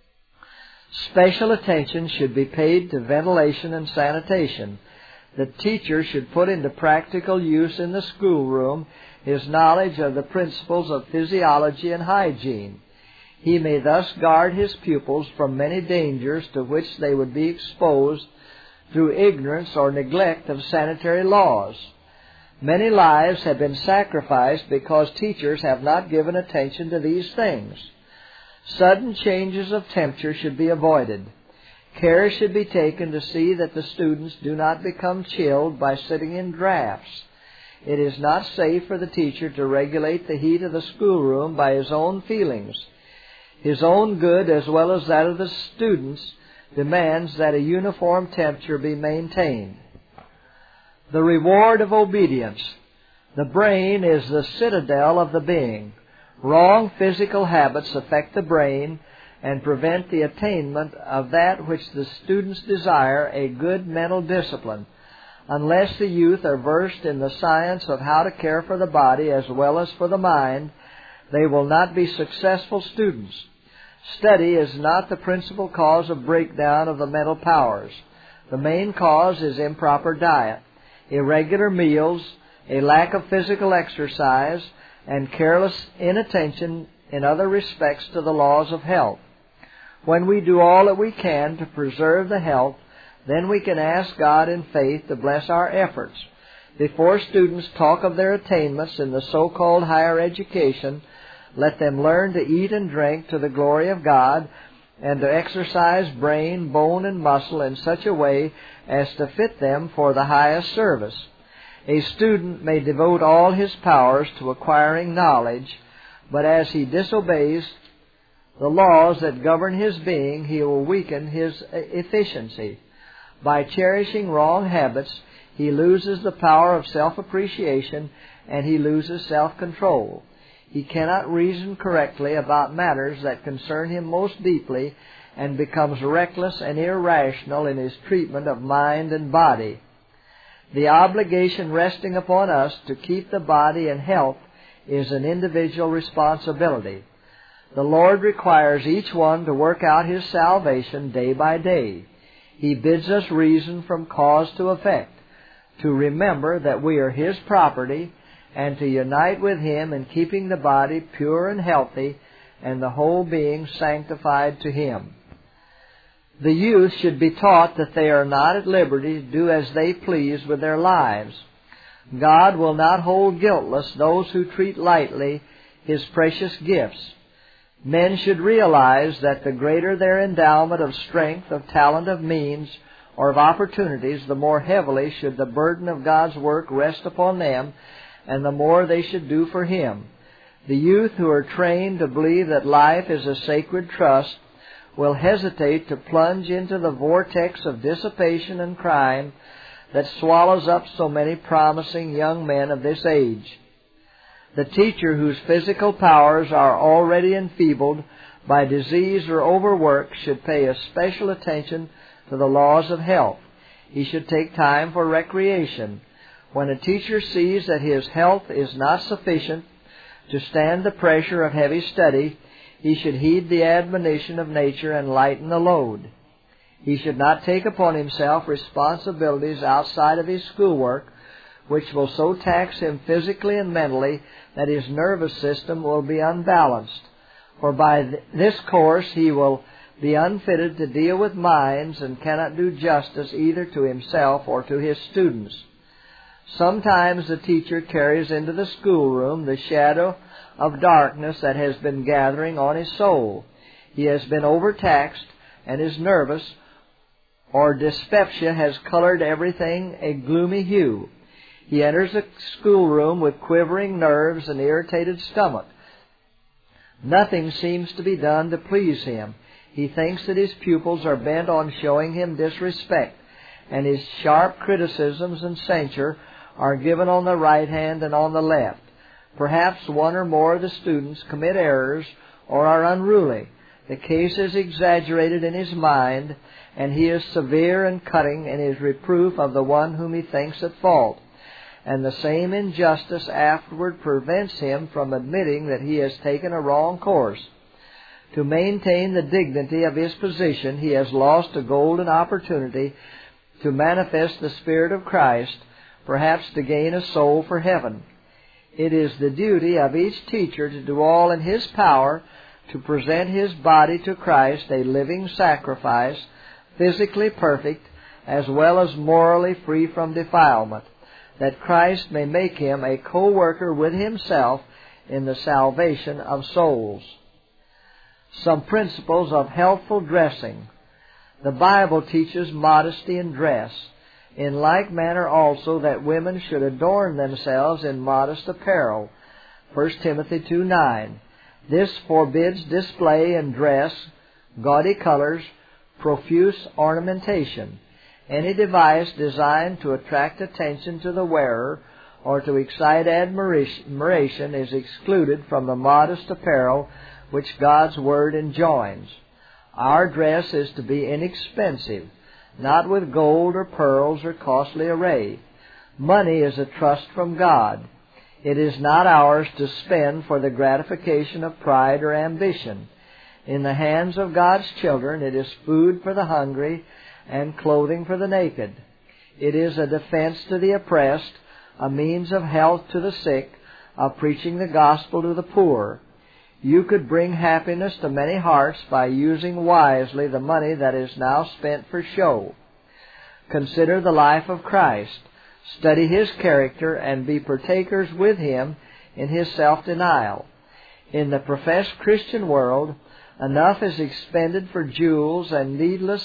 Special attention should be paid to ventilation and sanitation. The teacher should put into practical use in the schoolroom his knowledge of the principles of physiology and hygiene. He may thus guard his pupils from many dangers to which they would be exposed through ignorance or neglect of sanitary laws. Many lives have been sacrificed because teachers have not given attention to these things. Sudden changes of temperature should be avoided. Care should be taken to see that the students do not become chilled by sitting in drafts. It is not safe for the teacher to regulate the heat of the schoolroom by his own feelings. His own good, as well as that of the students, demands that a uniform temperature be maintained. The reward of obedience. The brain is the citadel of the being. Wrong physical habits affect the brain and prevent the attainment of that which the students desire, a good mental discipline. Unless the youth are versed in the science of how to care for the body as well as for the mind, they will not be successful students. Study is not the principal cause of breakdown of the mental powers. The main cause is improper diet, irregular meals, a lack of physical exercise, and careless inattention in other respects to the laws of health. When we do all that we can to preserve the health, then we can ask God in faith to bless our efforts. Before students talk of their attainments in the so-called higher education, let them learn to eat and drink to the glory of God and to exercise brain, bone, and muscle in such a way as to fit them for the highest service. A student may devote all his powers to acquiring knowledge, but as he disobeys the laws that govern his being, he will weaken his efficiency. By cherishing wrong habits, he loses the power of self-appreciation and he loses self-control. He cannot reason correctly about matters that concern him most deeply and becomes reckless and irrational in his treatment of mind and body. The obligation resting upon us to keep the body in health is an individual responsibility. The Lord requires each one to work out his salvation day by day. He bids us reason from cause to effect, to remember that we are His property, and to unite with Him in keeping the body pure and healthy, and the whole being sanctified to Him. The youth should be taught that they are not at liberty to do as they please with their lives. God will not hold guiltless those who treat lightly His precious gifts. Men should realize that the greater their endowment of strength, of talent, of means, or of opportunities, the more heavily should the burden of God's work rest upon them, and the more they should do for Him. The youth who are trained to believe that life is a sacred trust will hesitate to plunge into the vortex of dissipation and crime that swallows up so many promising young men of this age. The teacher whose physical powers are already enfeebled by disease or overwork should pay especial attention to the laws of health. He should take time for recreation. When a teacher sees that his health is not sufficient to stand the pressure of heavy study, he should heed the admonition of nature and lighten the load. He should not take upon himself responsibilities outside of his schoolwork, which will so tax him physically and mentally that his nervous system will be unbalanced. For by this course he will be unfitted to deal with minds and cannot do justice either to himself or to his students. Sometimes the teacher carries into the schoolroom the shadow of darkness that has been gathering on his soul. He has been overtaxed and is nervous, or dyspepsia has colored everything a gloomy hue. He enters the schoolroom with quivering nerves and irritated stomach. Nothing seems to be done to please him. He thinks that his pupils are bent on showing him disrespect, and his sharp criticisms and censure are given on the right hand and on the left. Perhaps one or more of the students commit errors or are unruly. The case is exaggerated in his mind, and he is severe and cutting in his reproof of the one whom he thinks at fault. And the same injustice afterward prevents him from admitting that he has taken a wrong course. To maintain the dignity of his position, he has lost a golden opportunity to manifest the Spirit of Christ, perhaps to gain a soul for heaven. It is the duty of each teacher to do all in his power to present his body to Christ a living sacrifice, physically perfect, as well as morally free from defilement, that Christ may make him a co-worker with himself in the salvation of souls. Some principles of healthful dressing. The Bible teaches modesty in dress. In like manner also that women should adorn themselves in modest apparel. 1 Timothy 2:9. This forbids display in dress, gaudy colors, profuse ornamentation. Any device designed to attract attention to the wearer or to excite admiration is excluded from the modest apparel which God's Word enjoins. Our dress is to be inexpensive, not with gold or pearls or costly array. Money is a trust from God. It is not ours to spend for the gratification of pride or ambition. In the hands of God's children it is food for the hungry and clothing for the naked. It is a defense to the oppressed, a means of health to the sick, of preaching the gospel to the poor. You could bring happiness to many hearts by using wisely the money that is now spent for show. Consider the life of Christ. Study His character and be partakers with Him in His self-denial. In the professed Christian world, enough is expended for jewels and needlessly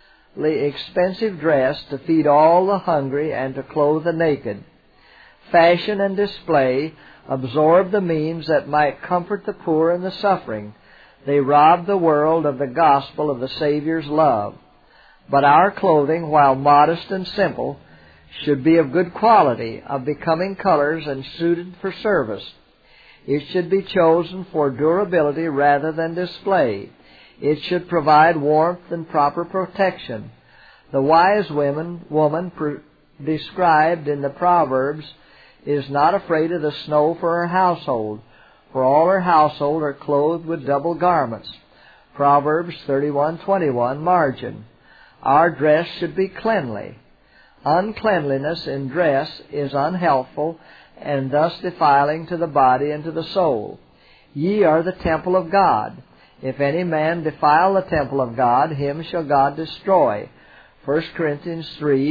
expensive dress to feed all the hungry and to clothe the naked. Fashion and display absorb the means that might comfort the poor and the suffering. They rob the world of the gospel of the Savior's love. But our clothing, while modest and simple, should be of good quality, of becoming colors, and suited for service. It should be chosen for durability rather than display. It should provide warmth and proper protection. The wise woman described in the Proverbs is not afraid of the snow for her household, for all her household are clothed with double garments. Proverbs 31:21 margin. Our dress should be cleanly. Uncleanliness in dress is unhealthful and thus defiling to the body and to the soul. Ye are the temple of God. If any man defile the temple of God, him shall God destroy. 1 Corinthians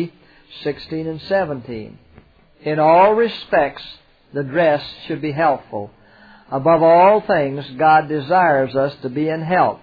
3:16 and 17. In all respects, the dress should be healthful. Above all things, God desires us to be in health.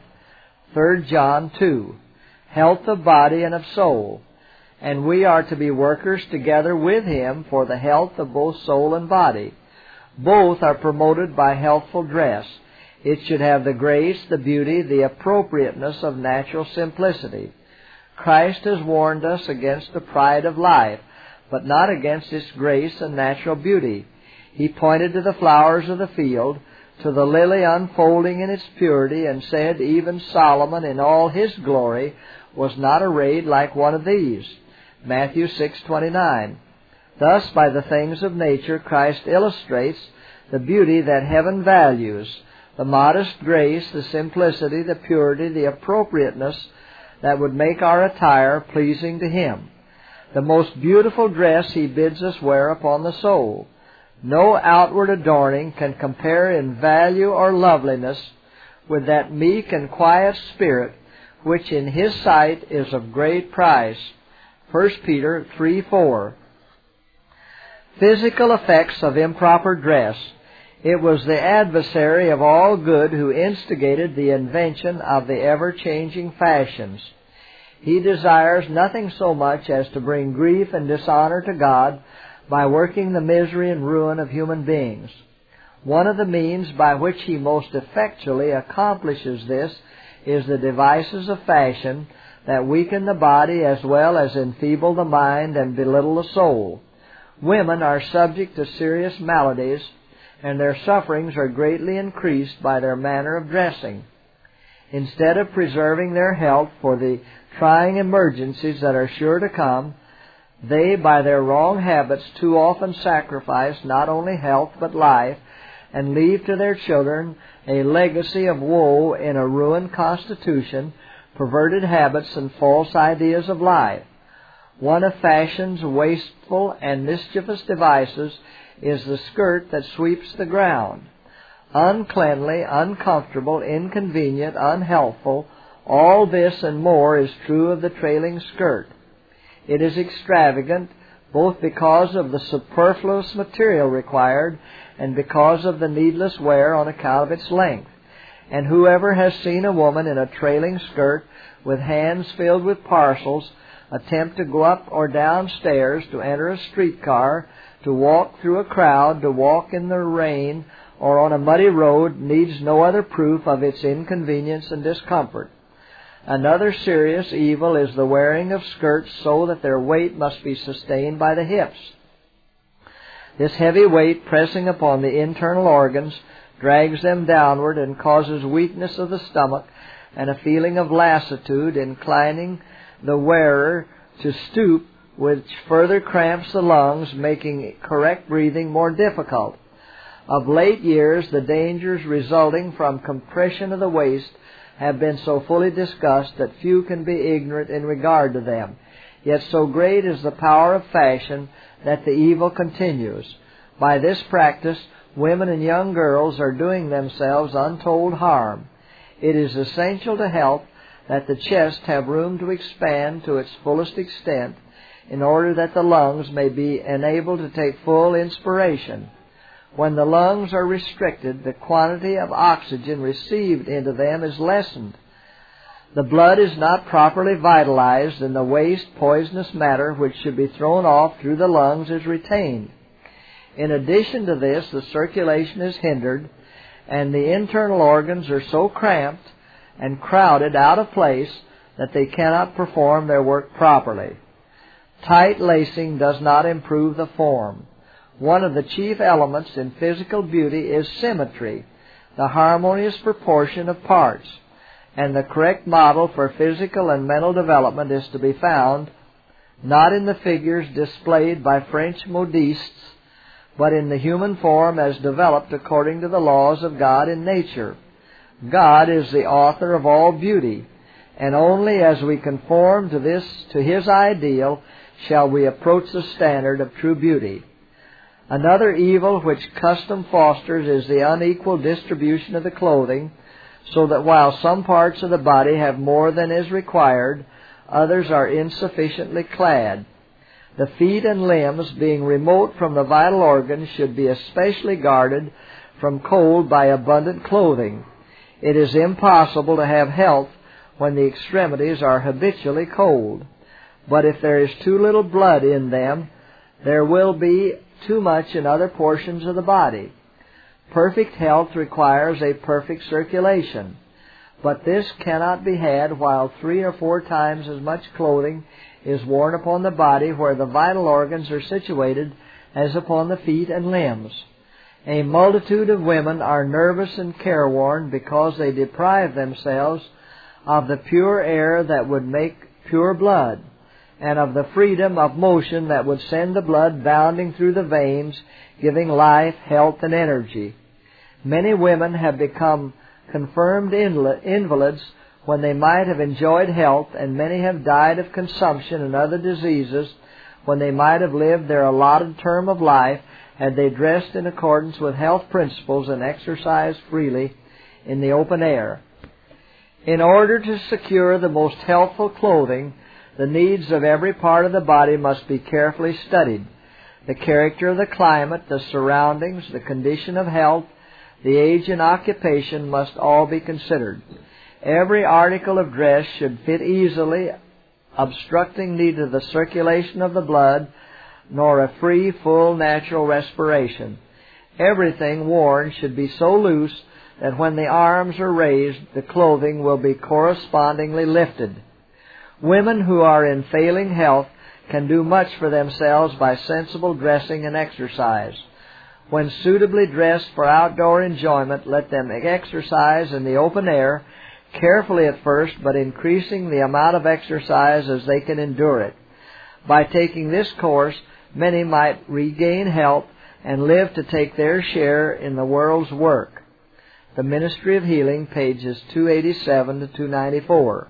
3 John 2. Health of body and of soul. And we are to be workers together with Him for the health of both soul and body. Both are promoted by healthful dress. It should have the grace, the beauty, the appropriateness of natural simplicity. Christ has warned us against the pride of life, but not against its grace and natural beauty. He pointed to the flowers of the field, to the lily unfolding in its purity, and said, even Solomon in all his glory was not arrayed like one of these. Matthew 6:29. Thus, by the things of nature, Christ illustrates the beauty that heaven values, the modest grace, the simplicity, the purity, the appropriateness that would make our attire pleasing to Him. The most beautiful dress He bids us wear upon the soul. No outward adorning can compare in value or loveliness with that meek and quiet spirit which in His sight is of great price. 1 Peter 3:4. Physical effects of improper dress. It was the adversary of all good who instigated the invention of the ever-changing fashions. He desires nothing so much as to bring grief and dishonor to God by working the misery and ruin of human beings. One of the means by which he most effectually accomplishes this is the devices of fashion that weaken the body as well as enfeeble the mind and belittle the soul. Women are subject to serious maladies, and their sufferings are greatly increased by their manner of dressing. Instead of preserving their health for the trying emergencies that are sure to come, they, by their wrong habits, too often sacrifice not only health but life, and leave to their children a legacy of woe in a ruined constitution, perverted habits, and false ideas of life. One of fashion's wasteful and mischievous devices is the skirt that sweeps the ground. Uncleanly, uncomfortable, inconvenient, unhealthful, all this and more is true of the trailing skirt. It is extravagant, both because of the superfluous material required and because of the needless wear on account of its length. And whoever has seen a woman in a trailing skirt with hands filled with parcels attempt to go up or down stairs, to enter a streetcar, to walk through a crowd, to walk in the rain or on a muddy road needs no other proof of its inconvenience and discomfort. Another serious evil is the wearing of skirts so that their weight must be sustained by the hips. This heavy weight pressing upon the internal organs drags them downward and causes weakness of the stomach and a feeling of lassitude, inclining the wearer to stoop, which further cramps the lungs, making correct breathing more difficult. Of late years, the dangers resulting from compression of the waist have been so fully discussed that few can be ignorant in regard to them. Yet so great is the power of fashion that the evil continues. By this practice, women and young girls are doing themselves untold harm. It is essential to health that the chest have room to expand to its fullest extent, in order that the lungs may be enabled to take full inspiration. When the lungs are restricted, the quantity of oxygen received into them is lessened. The blood is not properly vitalized, and the waste poisonous matter which should be thrown off through the lungs is retained. In addition to this, the circulation is hindered, and the internal organs are so cramped and crowded out of place that they cannot perform their work properly. Tight lacing does not improve the form. One of the chief elements in physical beauty is symmetry, the harmonious proportion of parts, and the correct model for physical and mental development is to be found not in the figures displayed by French modistes, but in the human form as developed according to the laws of God in nature. God is the author of all beauty, and only as we conform to His ideal shall we approach the standard of true beauty. Another evil which custom fosters is the unequal distribution of the clothing, so that while some parts of the body have more than is required, others are insufficiently clad. The feet and limbs, being remote from the vital organs, should be especially guarded from cold by abundant clothing. It is impossible to have health when the extremities are habitually cold. But if there is too little blood in them, there will be too much in other portions of the body. Perfect health requires a perfect circulation, but this cannot be had while 3 or 4 times as much clothing is worn upon the body where the vital organs are situated as upon the feet and limbs. A multitude of women are nervous and careworn because they deprive themselves of the pure air that would make pure blood, and of the freedom of motion that would send the blood bounding through the veins, giving life, health, and energy. Many women have become confirmed invalids when they might have enjoyed health, and many have died of consumption and other diseases, when they might have lived their allotted term of life, had they dressed in accordance with health principles and exercised freely in the open air. In order to secure the most healthful clothing, the needs of every part of the body must be carefully studied. The character of the climate, the surroundings, the condition of health, the age and occupation must all be considered. Every article of dress should fit easily, obstructing neither the circulation of the blood nor a free, full, natural respiration. Everything worn should be so loose that when the arms are raised, the clothing will be correspondingly lifted. Women who are in failing health can do much for themselves by sensible dressing and exercise. When suitably dressed for outdoor enjoyment, let them exercise in the open air, carefully at first, but increasing the amount of exercise as they can endure it. By taking this course, many might regain health and live to take their share in the world's work. The Ministry of Healing, pages 287 to 294.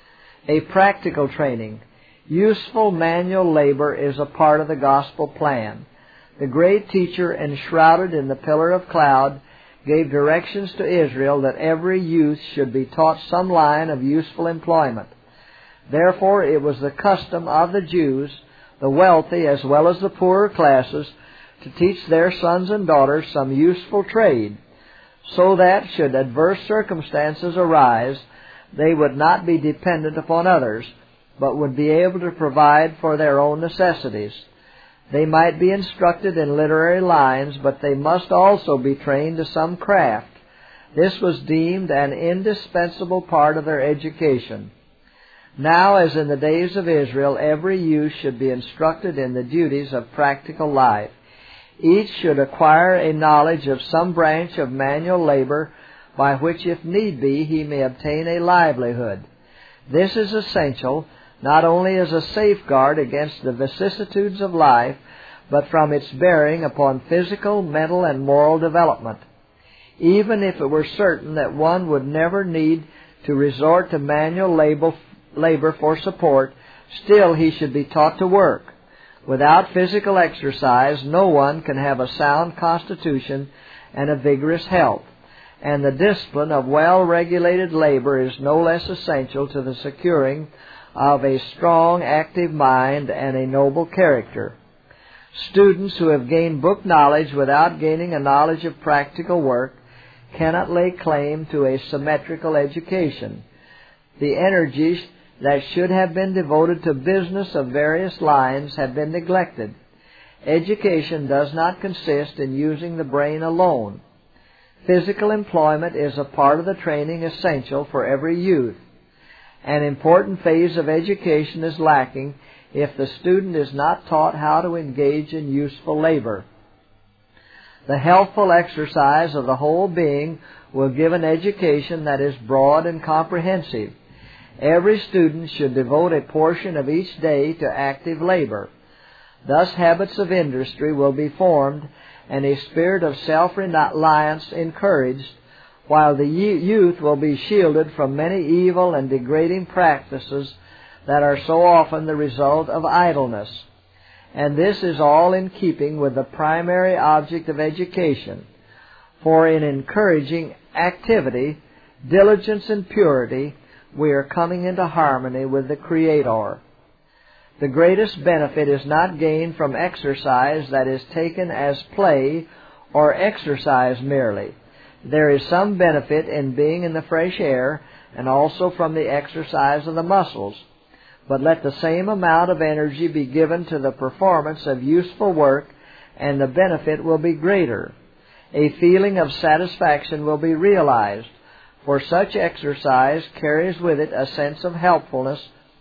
A practical training. Useful manual labor is a part of the gospel plan. The great teacher, enshrouded in the pillar of cloud, gave directions to Israel that every youth should be taught some line of useful employment. Therefore, it was the custom of the Jews, the wealthy as well as the poorer classes, to teach their sons and daughters some useful trade, so that, should adverse circumstances arise, they would not be dependent upon others, but would be able to provide for their own necessities. They might be instructed in literary lines, but they must also be trained to some craft. This was deemed an indispensable part of their education. Now, as in the days of Israel, every youth should be instructed in the duties of practical life. Each should acquire a knowledge of some branch of manual labor by which, if need be, he may obtain a livelihood. This is essential, not only as a safeguard against the vicissitudes of life, but from its bearing upon physical, mental, and moral development. Even if it were certain that one would never need to resort to manual labor for support, still he should be taught to work. Without physical exercise, no one can have a sound constitution and a vigorous health, and the discipline of well-regulated labor is no less essential to the securing of a strong, active mind and a noble character. Students who have gained book knowledge without gaining a knowledge of practical work cannot lay claim to a symmetrical education. The energies that should have been devoted to business of various lines have been neglected. Education does not consist in using the brain alone. Physical employment is a part of the training essential for every youth. An important phase of education is lacking if the student is not taught how to engage in useful labor. The healthful exercise of the whole being will give an education that is broad and comprehensive. Every student should devote a portion of each day to active labor. Thus habits of industry will be formed and a spirit of self-reliance encouraged, while the youth will be shielded from many evil and degrading practices that are so often the result of idleness. And this is all in keeping with the primary object of education. For in encouraging activity, diligence, and purity, we are coming into harmony with the Creator. The greatest benefit is not gained from exercise that is taken as play or exercise merely. There is some benefit in being in the fresh air and also from the exercise of the muscles. But let the same amount of energy be given to the performance of useful work, and the benefit will be greater. A feeling of satisfaction will be realized, for such exercise carries with it a sense of helpfulness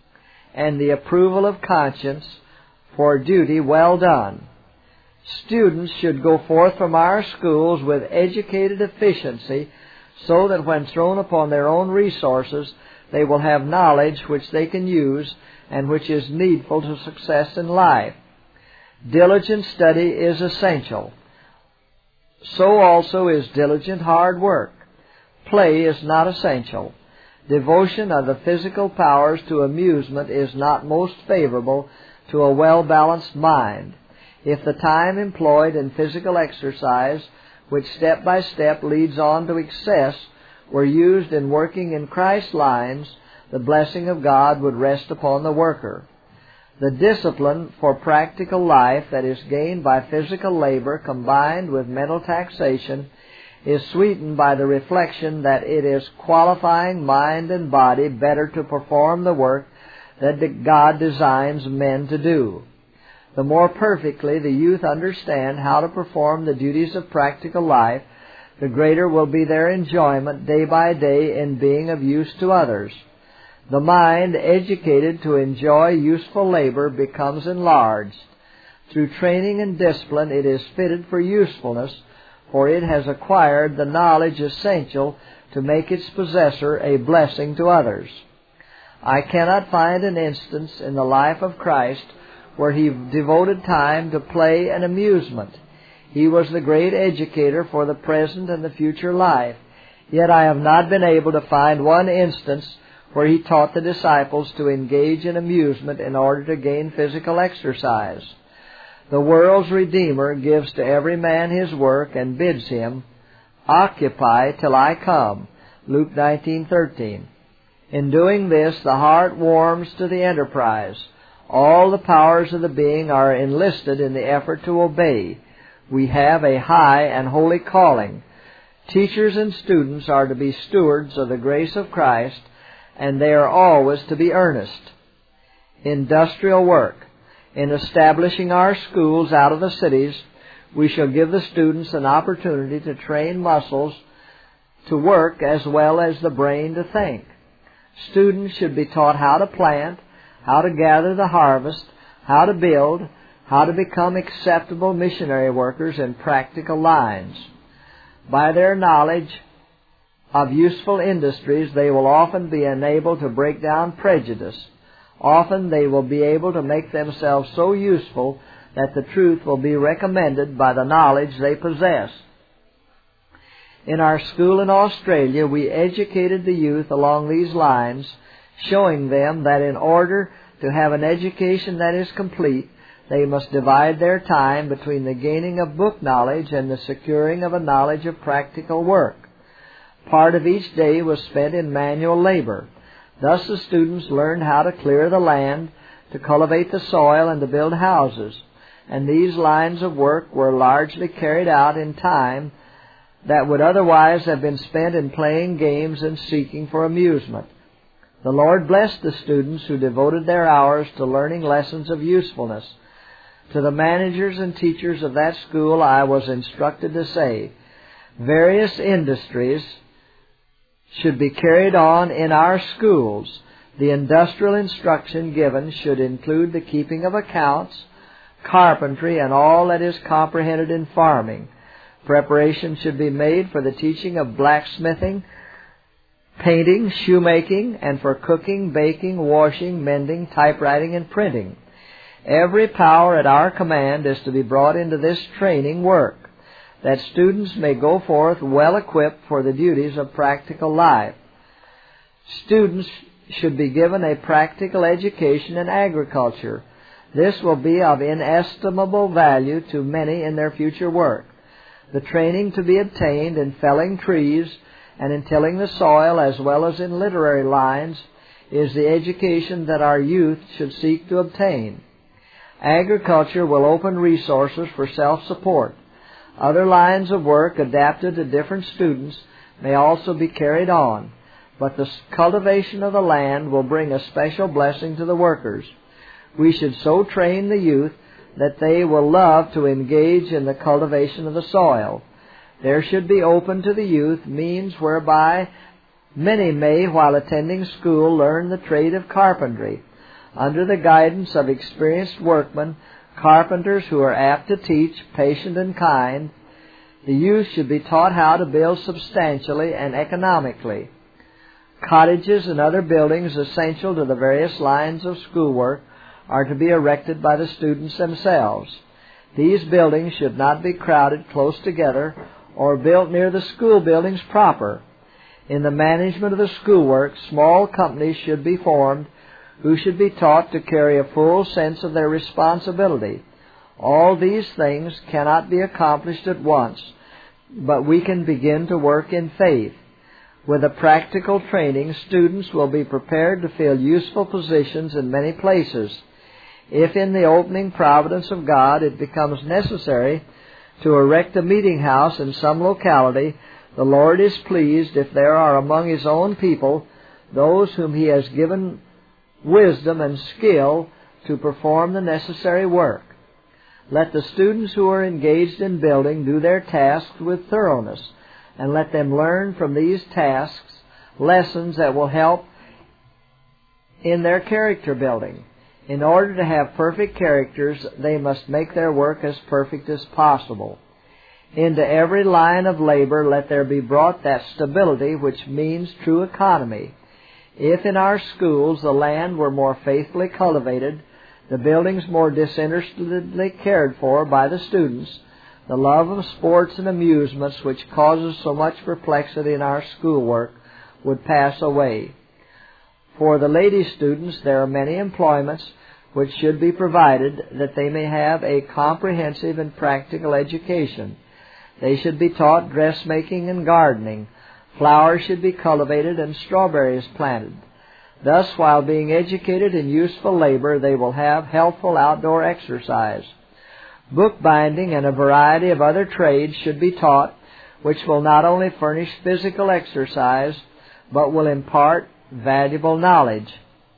and the approval of conscience for duty well done. Students should go forth from our schools with educated efficiency, so that when thrown upon their own resources, they will have knowledge which they can use and which is needful to success in life. Diligent study is essential. So also is diligent hard work. Play is not essential. Devotion of the physical powers to amusement is not most favorable to a well-balanced mind. If the time employed in physical exercise, which step by step leads on to excess, were used in working in Christ's lines, the blessing of God would rest upon the worker. The discipline for practical life that is gained by physical labor combined with mental taxation is sweetened by the reflection that it is qualifying mind and body better to perform the work that God designs men to do. The more perfectly the youth understand how to perform the duties of practical life, the greater will be their enjoyment day by day in being of use to others. The mind, educated to enjoy useful labor, becomes enlarged. Through training and discipline it is fitted for usefulness, for it has acquired the knowledge essential to make its possessor a blessing to others. I cannot find an instance in the life of Christ where He devoted time to play and amusement. He was the great educator for the present and the future life. Yet I have not been able to find one instance where He taught the disciples to engage in amusement in order to gain physical exercise. The world's Redeemer gives to every man his work and bids him, "Occupy till I come," Luke 19:13. In doing this, the heart warms to the enterprise. All the powers of the being are enlisted in the effort to obey. We have a high and holy calling. Teachers and students are to be stewards of the grace of Christ, and they are always to be earnest. Industrial work. In establishing our schools out of the cities, we shall give the students an opportunity to train muscles to work as well as the brain to think. Students should be taught how to plant, how to gather the harvest, how to build, how to become acceptable missionary workers in practical lines. By their knowledge of useful industries, they will often be enabled to break down prejudice. Often they will be able to make themselves so useful that the truth will be recommended by the knowledge they possess. In our school in Australia, we educated the youth along these lines, showing them that in order to have an education that is complete, they must divide their time between the gaining of book knowledge and the securing of a knowledge of practical work. Part of each day was spent in manual labor. Thus the students learned how to clear the land, to cultivate the soil, and to build houses. And these lines of work were largely carried out in time that would otherwise have been spent in playing games and seeking for amusement. The Lord blessed the students who devoted their hours to learning lessons of usefulness. To the managers and teachers of that school I was instructed to say, various industries should be carried on in our schools. The industrial instruction given should include the keeping of accounts, carpentry, and all that is comprehended in farming. Preparation should be made for the teaching of blacksmithing, painting, shoemaking, and for cooking, baking, washing, mending, typewriting, and printing. Every power at our command is to be brought into this training work, that students may go forth well equipped for the duties of practical life. Students should be given a practical education in agriculture. This will be of inestimable value to many in their future work. The training to be obtained in felling trees and in tilling the soil, as well as in literary lines, is the education that our youth should seek to obtain. Agriculture will open resources for self-support. Other lines of work adapted to different students may also be carried on, but the cultivation of the land will bring a special blessing to the workers. We should so train the youth that they will love to engage in the cultivation of the soil. There should be open to the youth means whereby many may, while attending school, learn the trade of carpentry. Under the guidance of experienced workmen, carpenters who are apt to teach, patient and kind, the youth should be taught how to build substantially and economically. Cottages and other buildings essential to the various lines of schoolwork are to be erected by the students themselves. These buildings should not be crowded close together or built near the school buildings proper. In the management of the schoolwork, small companies should be formed who should be taught to carry a full sense of their responsibility. All these things cannot be accomplished at once, but we can begin to work in faith. With a practical training, students will be prepared to fill useful positions in many places. If in the opening providence of God it becomes necessary to erect a meeting house in some locality, the Lord is pleased if there are among His own people those whom He has given wisdom and skill to perform the necessary work. Let the students who are engaged in building do their tasks with thoroughness, and let them learn from these tasks lessons that will help in their character building. In order to have perfect characters, they must make their work as perfect as possible. Into every line of labor let there be brought that stability which means true economy. If in our schools the land were more faithfully cultivated, the buildings more disinterestedly cared for by the students, the love of sports and amusements which causes so much perplexity in our schoolwork would pass away. For the lady students there are many employments which should be provided that they may have a comprehensive and practical education. They should be taught dressmaking and gardening. Flowers should be cultivated and strawberries planted. Thus, while being educated in useful labor, they will have healthful outdoor exercise. Bookbinding and a variety of other trades should be taught, which will not only furnish physical exercise, but will impart valuable knowledge.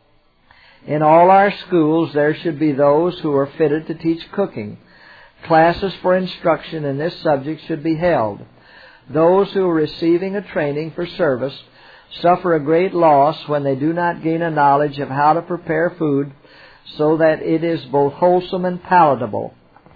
In all our schools there should be those who are fitted to teach cooking. Classes for instruction in this subject should be held. Those who are receiving a training for service suffer a great loss when they do not gain a knowledge of how to prepare food so that it is both wholesome and palatable.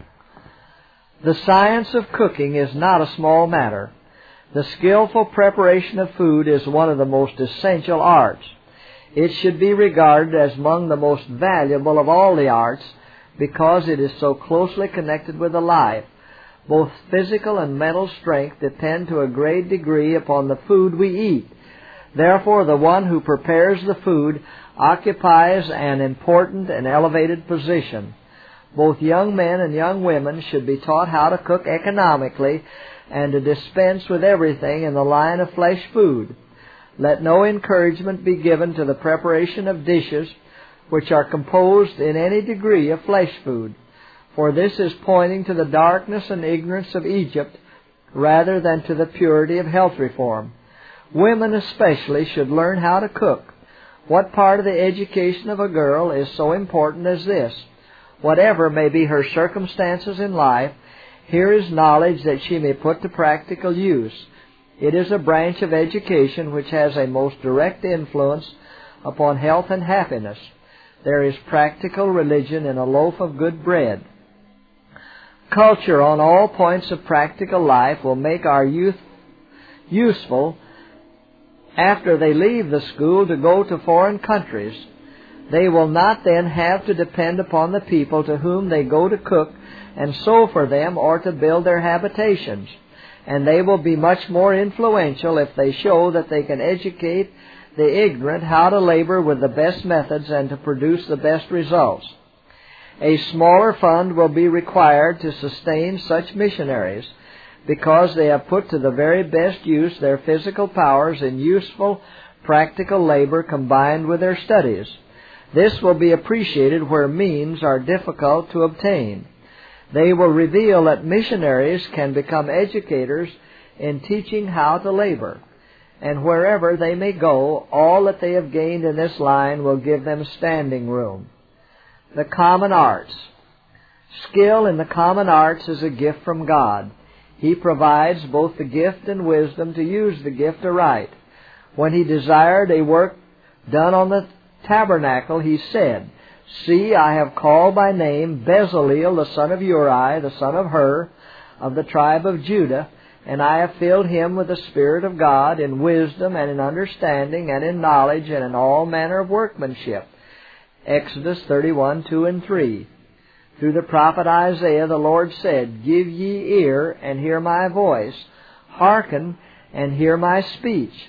The science of cooking is not a small matter. The skillful preparation of food is one of the most essential arts. It should be regarded as among the most valuable of all the arts because it is so closely connected with the life. Both physical and mental strength depend to a great degree upon the food we eat. Therefore, the one who prepares the food occupies an important and elevated position. Both young men and young women should be taught how to cook economically and to dispense with everything in the line of flesh food. Let no encouragement be given to the preparation of dishes which are composed in any degree of flesh food, for this is pointing to the darkness and ignorance of Egypt rather than to the purity of health reform. Women especially should learn how to cook. What part of the education of a girl is so important as this? Whatever may be her circumstances in life, here is knowledge that she may put to practical use. It is a branch of education which has a most direct influence upon health and happiness. There is practical religion in a loaf of good bread. Culture on all points of practical life will make our youth useful after they leave the school to go to foreign countries. They will not then have to depend upon the people to whom they go to cook and sew for them or to build their habitations. And they will be much more influential if they show that they can educate the ignorant how to labor with the best methods and to produce the best results. A smaller fund will be required to sustain such missionaries because they have put to the very best use their physical powers in useful, practical labor combined with their studies. This will be appreciated where means are difficult to obtain. They will reveal that missionaries can become educators in teaching how to labor. And wherever they may go, all that they have gained in this line will give them standing room. The common arts. Skill in the common arts is a gift from God. He provides both the gift and wisdom to use the gift aright. When He desired a work done on the tabernacle, He said, "See, I have called by name Bezaleel, the son of Uri, the son of Hur, of the tribe of Judah, and I have filled him with the Spirit of God in wisdom and in understanding and in knowledge and in all manner of workmanship." Exodus 31:2-3. Through the prophet Isaiah the Lord said, "Give ye ear and hear my voice. Hearken and hear my speech.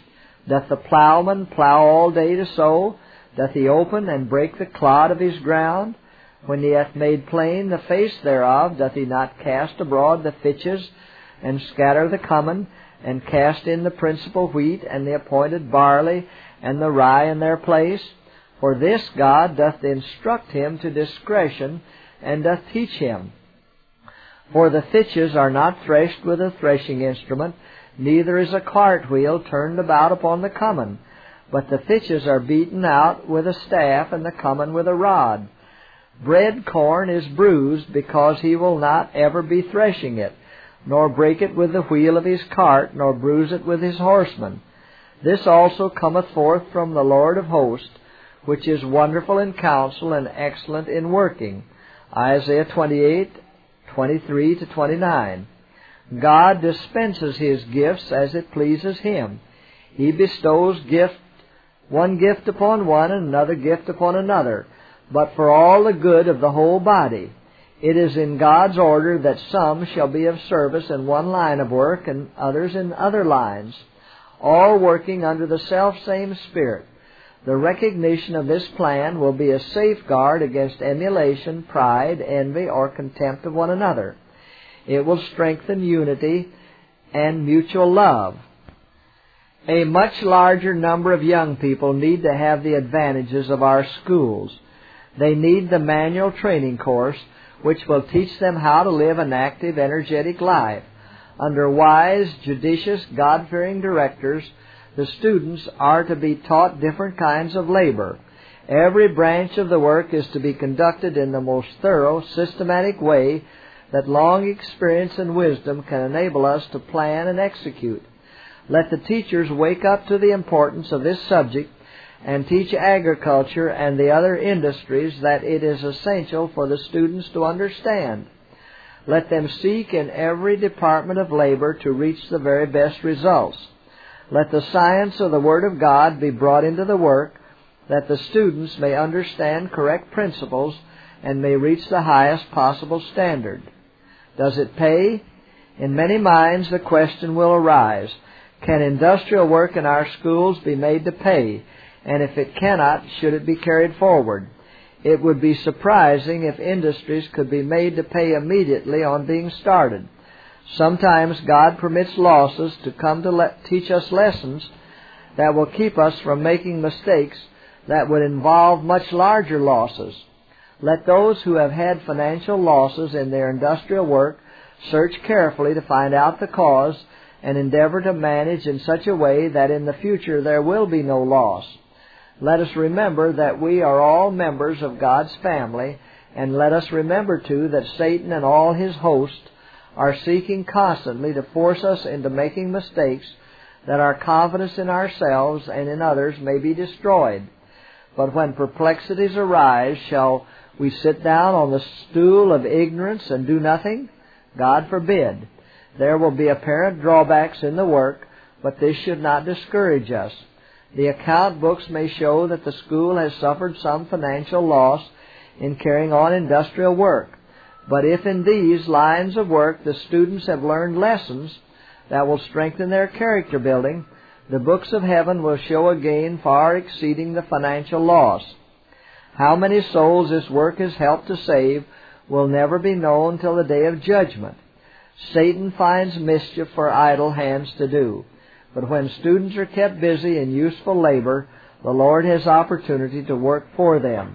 Doth the plowman plow all day to sow? Doth he open and break the clod of his ground? When he hath made plain the face thereof, doth he not cast abroad the fitches, and scatter the cummin, and cast in the principal wheat, and the appointed barley, and the rye in their place? For this God doth instruct him to discretion, and doth teach him. For the fitches are not threshed with a threshing instrument, neither is a cartwheel turned about upon the cummin, but the fitches are beaten out with a staff, and the cummin with a rod. Bread corn is bruised, because he will not ever be threshing it, nor break it with the wheel of his cart, nor bruise it with his horsemen. This also cometh forth from the Lord of hosts, which is wonderful in counsel and excellent in working. Isaiah 28:23-29. God dispenses His gifts as it pleases Him. He bestows one gift upon one, and another gift upon another, but for all the good of the whole body. It is in God's order that some shall be of service in one line of work, and others in other lines, all working under the selfsame Spirit. The recognition of this plan will be a safeguard against emulation, pride, envy, or contempt of one another. It will strengthen unity and mutual love. A much larger number of young people need to have the advantages of our schools. They need the manual training course, which will teach them how to live an active, energetic life. Under wise, judicious, God-fearing directors, the students are to be taught different kinds of labor. Every branch of the work is to be conducted in the most thorough, systematic way that long experience and wisdom can enable us to plan and execute. Let the teachers wake up to the importance of this subject and teach agriculture and the other industries that it is essential for the students to understand. Let them seek in every department of labor to reach the very best results. Let the science of the Word of God be brought into the work, that the students may understand correct principles and may reach the highest possible standard. Does it pay? In many minds the question will arise, can industrial work in our schools be made to pay? And if it cannot, should it be carried forward? It would be surprising if industries could be made to pay immediately on being started. Sometimes God permits losses to come to teach us lessons that will keep us from making mistakes that would involve much larger losses. Let those who have had financial losses in their industrial work search carefully to find out the cause and endeavor to manage in such a way that in the future there will be no loss. Let us remember that we are all members of God's family, and let us remember, too, that Satan and all his hosts are seeking constantly to force us into making mistakes, that our confidence in ourselves and in others may be destroyed. But when perplexities arise, shall we sit down on the stool of ignorance and do nothing? God forbid. There will be apparent drawbacks in the work, but this should not discourage us. The account books may show that the school has suffered some financial loss in carrying on industrial work. But if in these lines of work the students have learned lessons that will strengthen their character building, the books of heaven will show a gain far exceeding the financial loss. How many souls this work has helped to save will never be known till the day of judgment. Satan finds mischief for idle hands to do. But when students are kept busy in useful labor, the Lord has opportunity to work for them.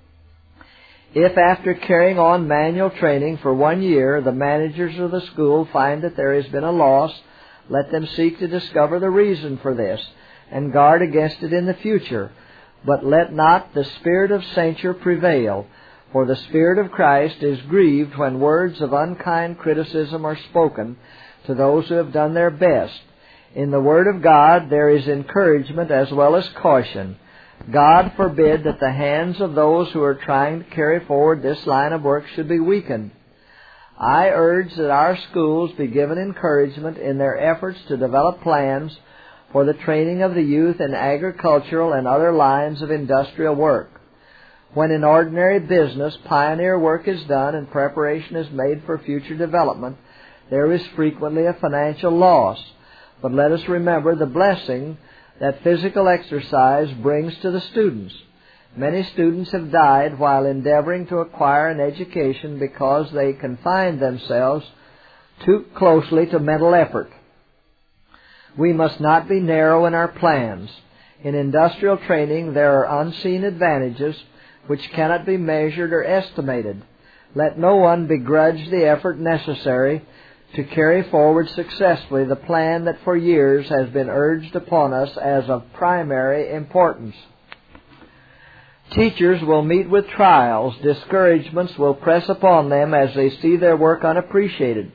If after carrying on manual training for 1 year, the managers of the school find that there has been a loss, let them seek to discover the reason for this and guard against it in the future. But let not the spirit of censure prevail, for the Spirit of Christ is grieved when words of unkind criticism are spoken to those who have done their best. In the Word of God there is encouragement as well as caution. God forbid that the hands of those who are trying to carry forward this line of work should be weakened. I urge that our schools be given encouragement in their efforts to develop plans for the training of the youth in agricultural and other lines of industrial work. When in ordinary business pioneer work is done and preparation is made for future development, there is frequently a financial loss. But let us remember the blessing that physical exercise brings to the students. Many students have died while endeavoring to acquire an education because they confined themselves too closely to mental effort. We must not be narrow in our plans. In industrial training, there are unseen advantages which cannot be measured or estimated. Let no one begrudge the effort necessary to carry forward successfully the plan that for years has been urged upon us as of primary importance. Teachers will meet with trials. Discouragements will press upon them as they see their work unappreciated.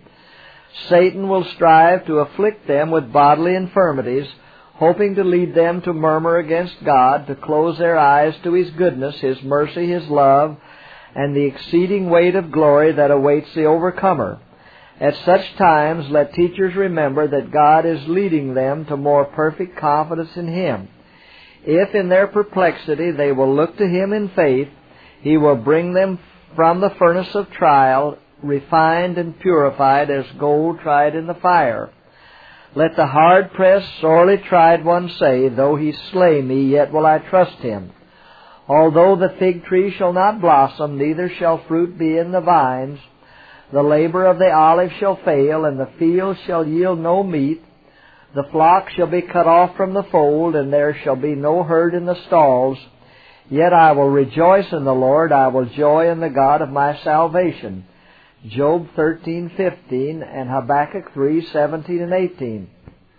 Satan will strive to afflict them with bodily infirmities, hoping to lead them to murmur against God, to close their eyes to His goodness, His mercy, His love, and the exceeding weight of glory that awaits the overcomer. At such times, let teachers remember that God is leading them to more perfect confidence in Him. If in their perplexity they will look to Him in faith, He will bring them from the furnace of trial, refined and purified as gold tried in the fire. Let the hard-pressed, sorely tried one say, though He slay me, yet will I trust Him. Although the fig tree shall not blossom, neither shall fruit be in the vines, the labor of the olive shall fail, and the field shall yield no meat. The flock shall be cut off from the fold, and there shall be no herd in the stalls. Yet I will rejoice in the Lord, I will joy in the God of my salvation. Job 13:15 and Habakkuk 3:17 and 18.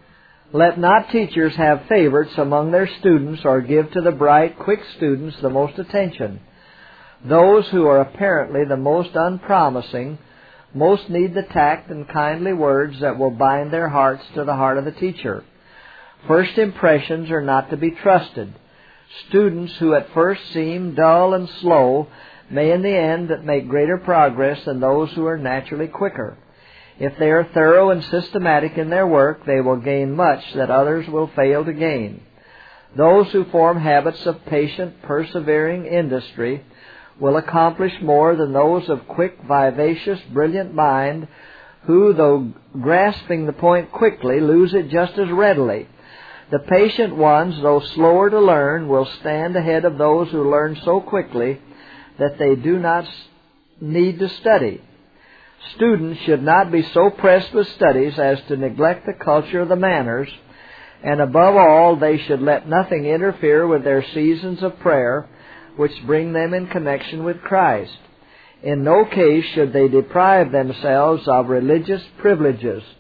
Let not teachers have favorites among their students, or give to the bright, quick students the most attention. Those who are apparently the most unpromising most need the tact and kindly words that will bind their hearts to the heart of the teacher. First impressions are not to be trusted. Students who at first seem dull and slow may in the end make greater progress than those who are naturally quicker. If they are thorough and systematic in their work, they will gain much that others will fail to gain. Those who form habits of patient, persevering industry will accomplish more than those of quick, vivacious, brilliant mind, who, though grasping the point quickly, lose it just as readily. The patient ones, though slower to learn, will stand ahead of those who learn so quickly that they do not need to study. Students should not be so pressed with studies as to neglect the culture of the manners, and above all, they should let nothing interfere with their seasons of prayer, which bring them in connection with Christ. In no case should they deprive themselves of religious privileges.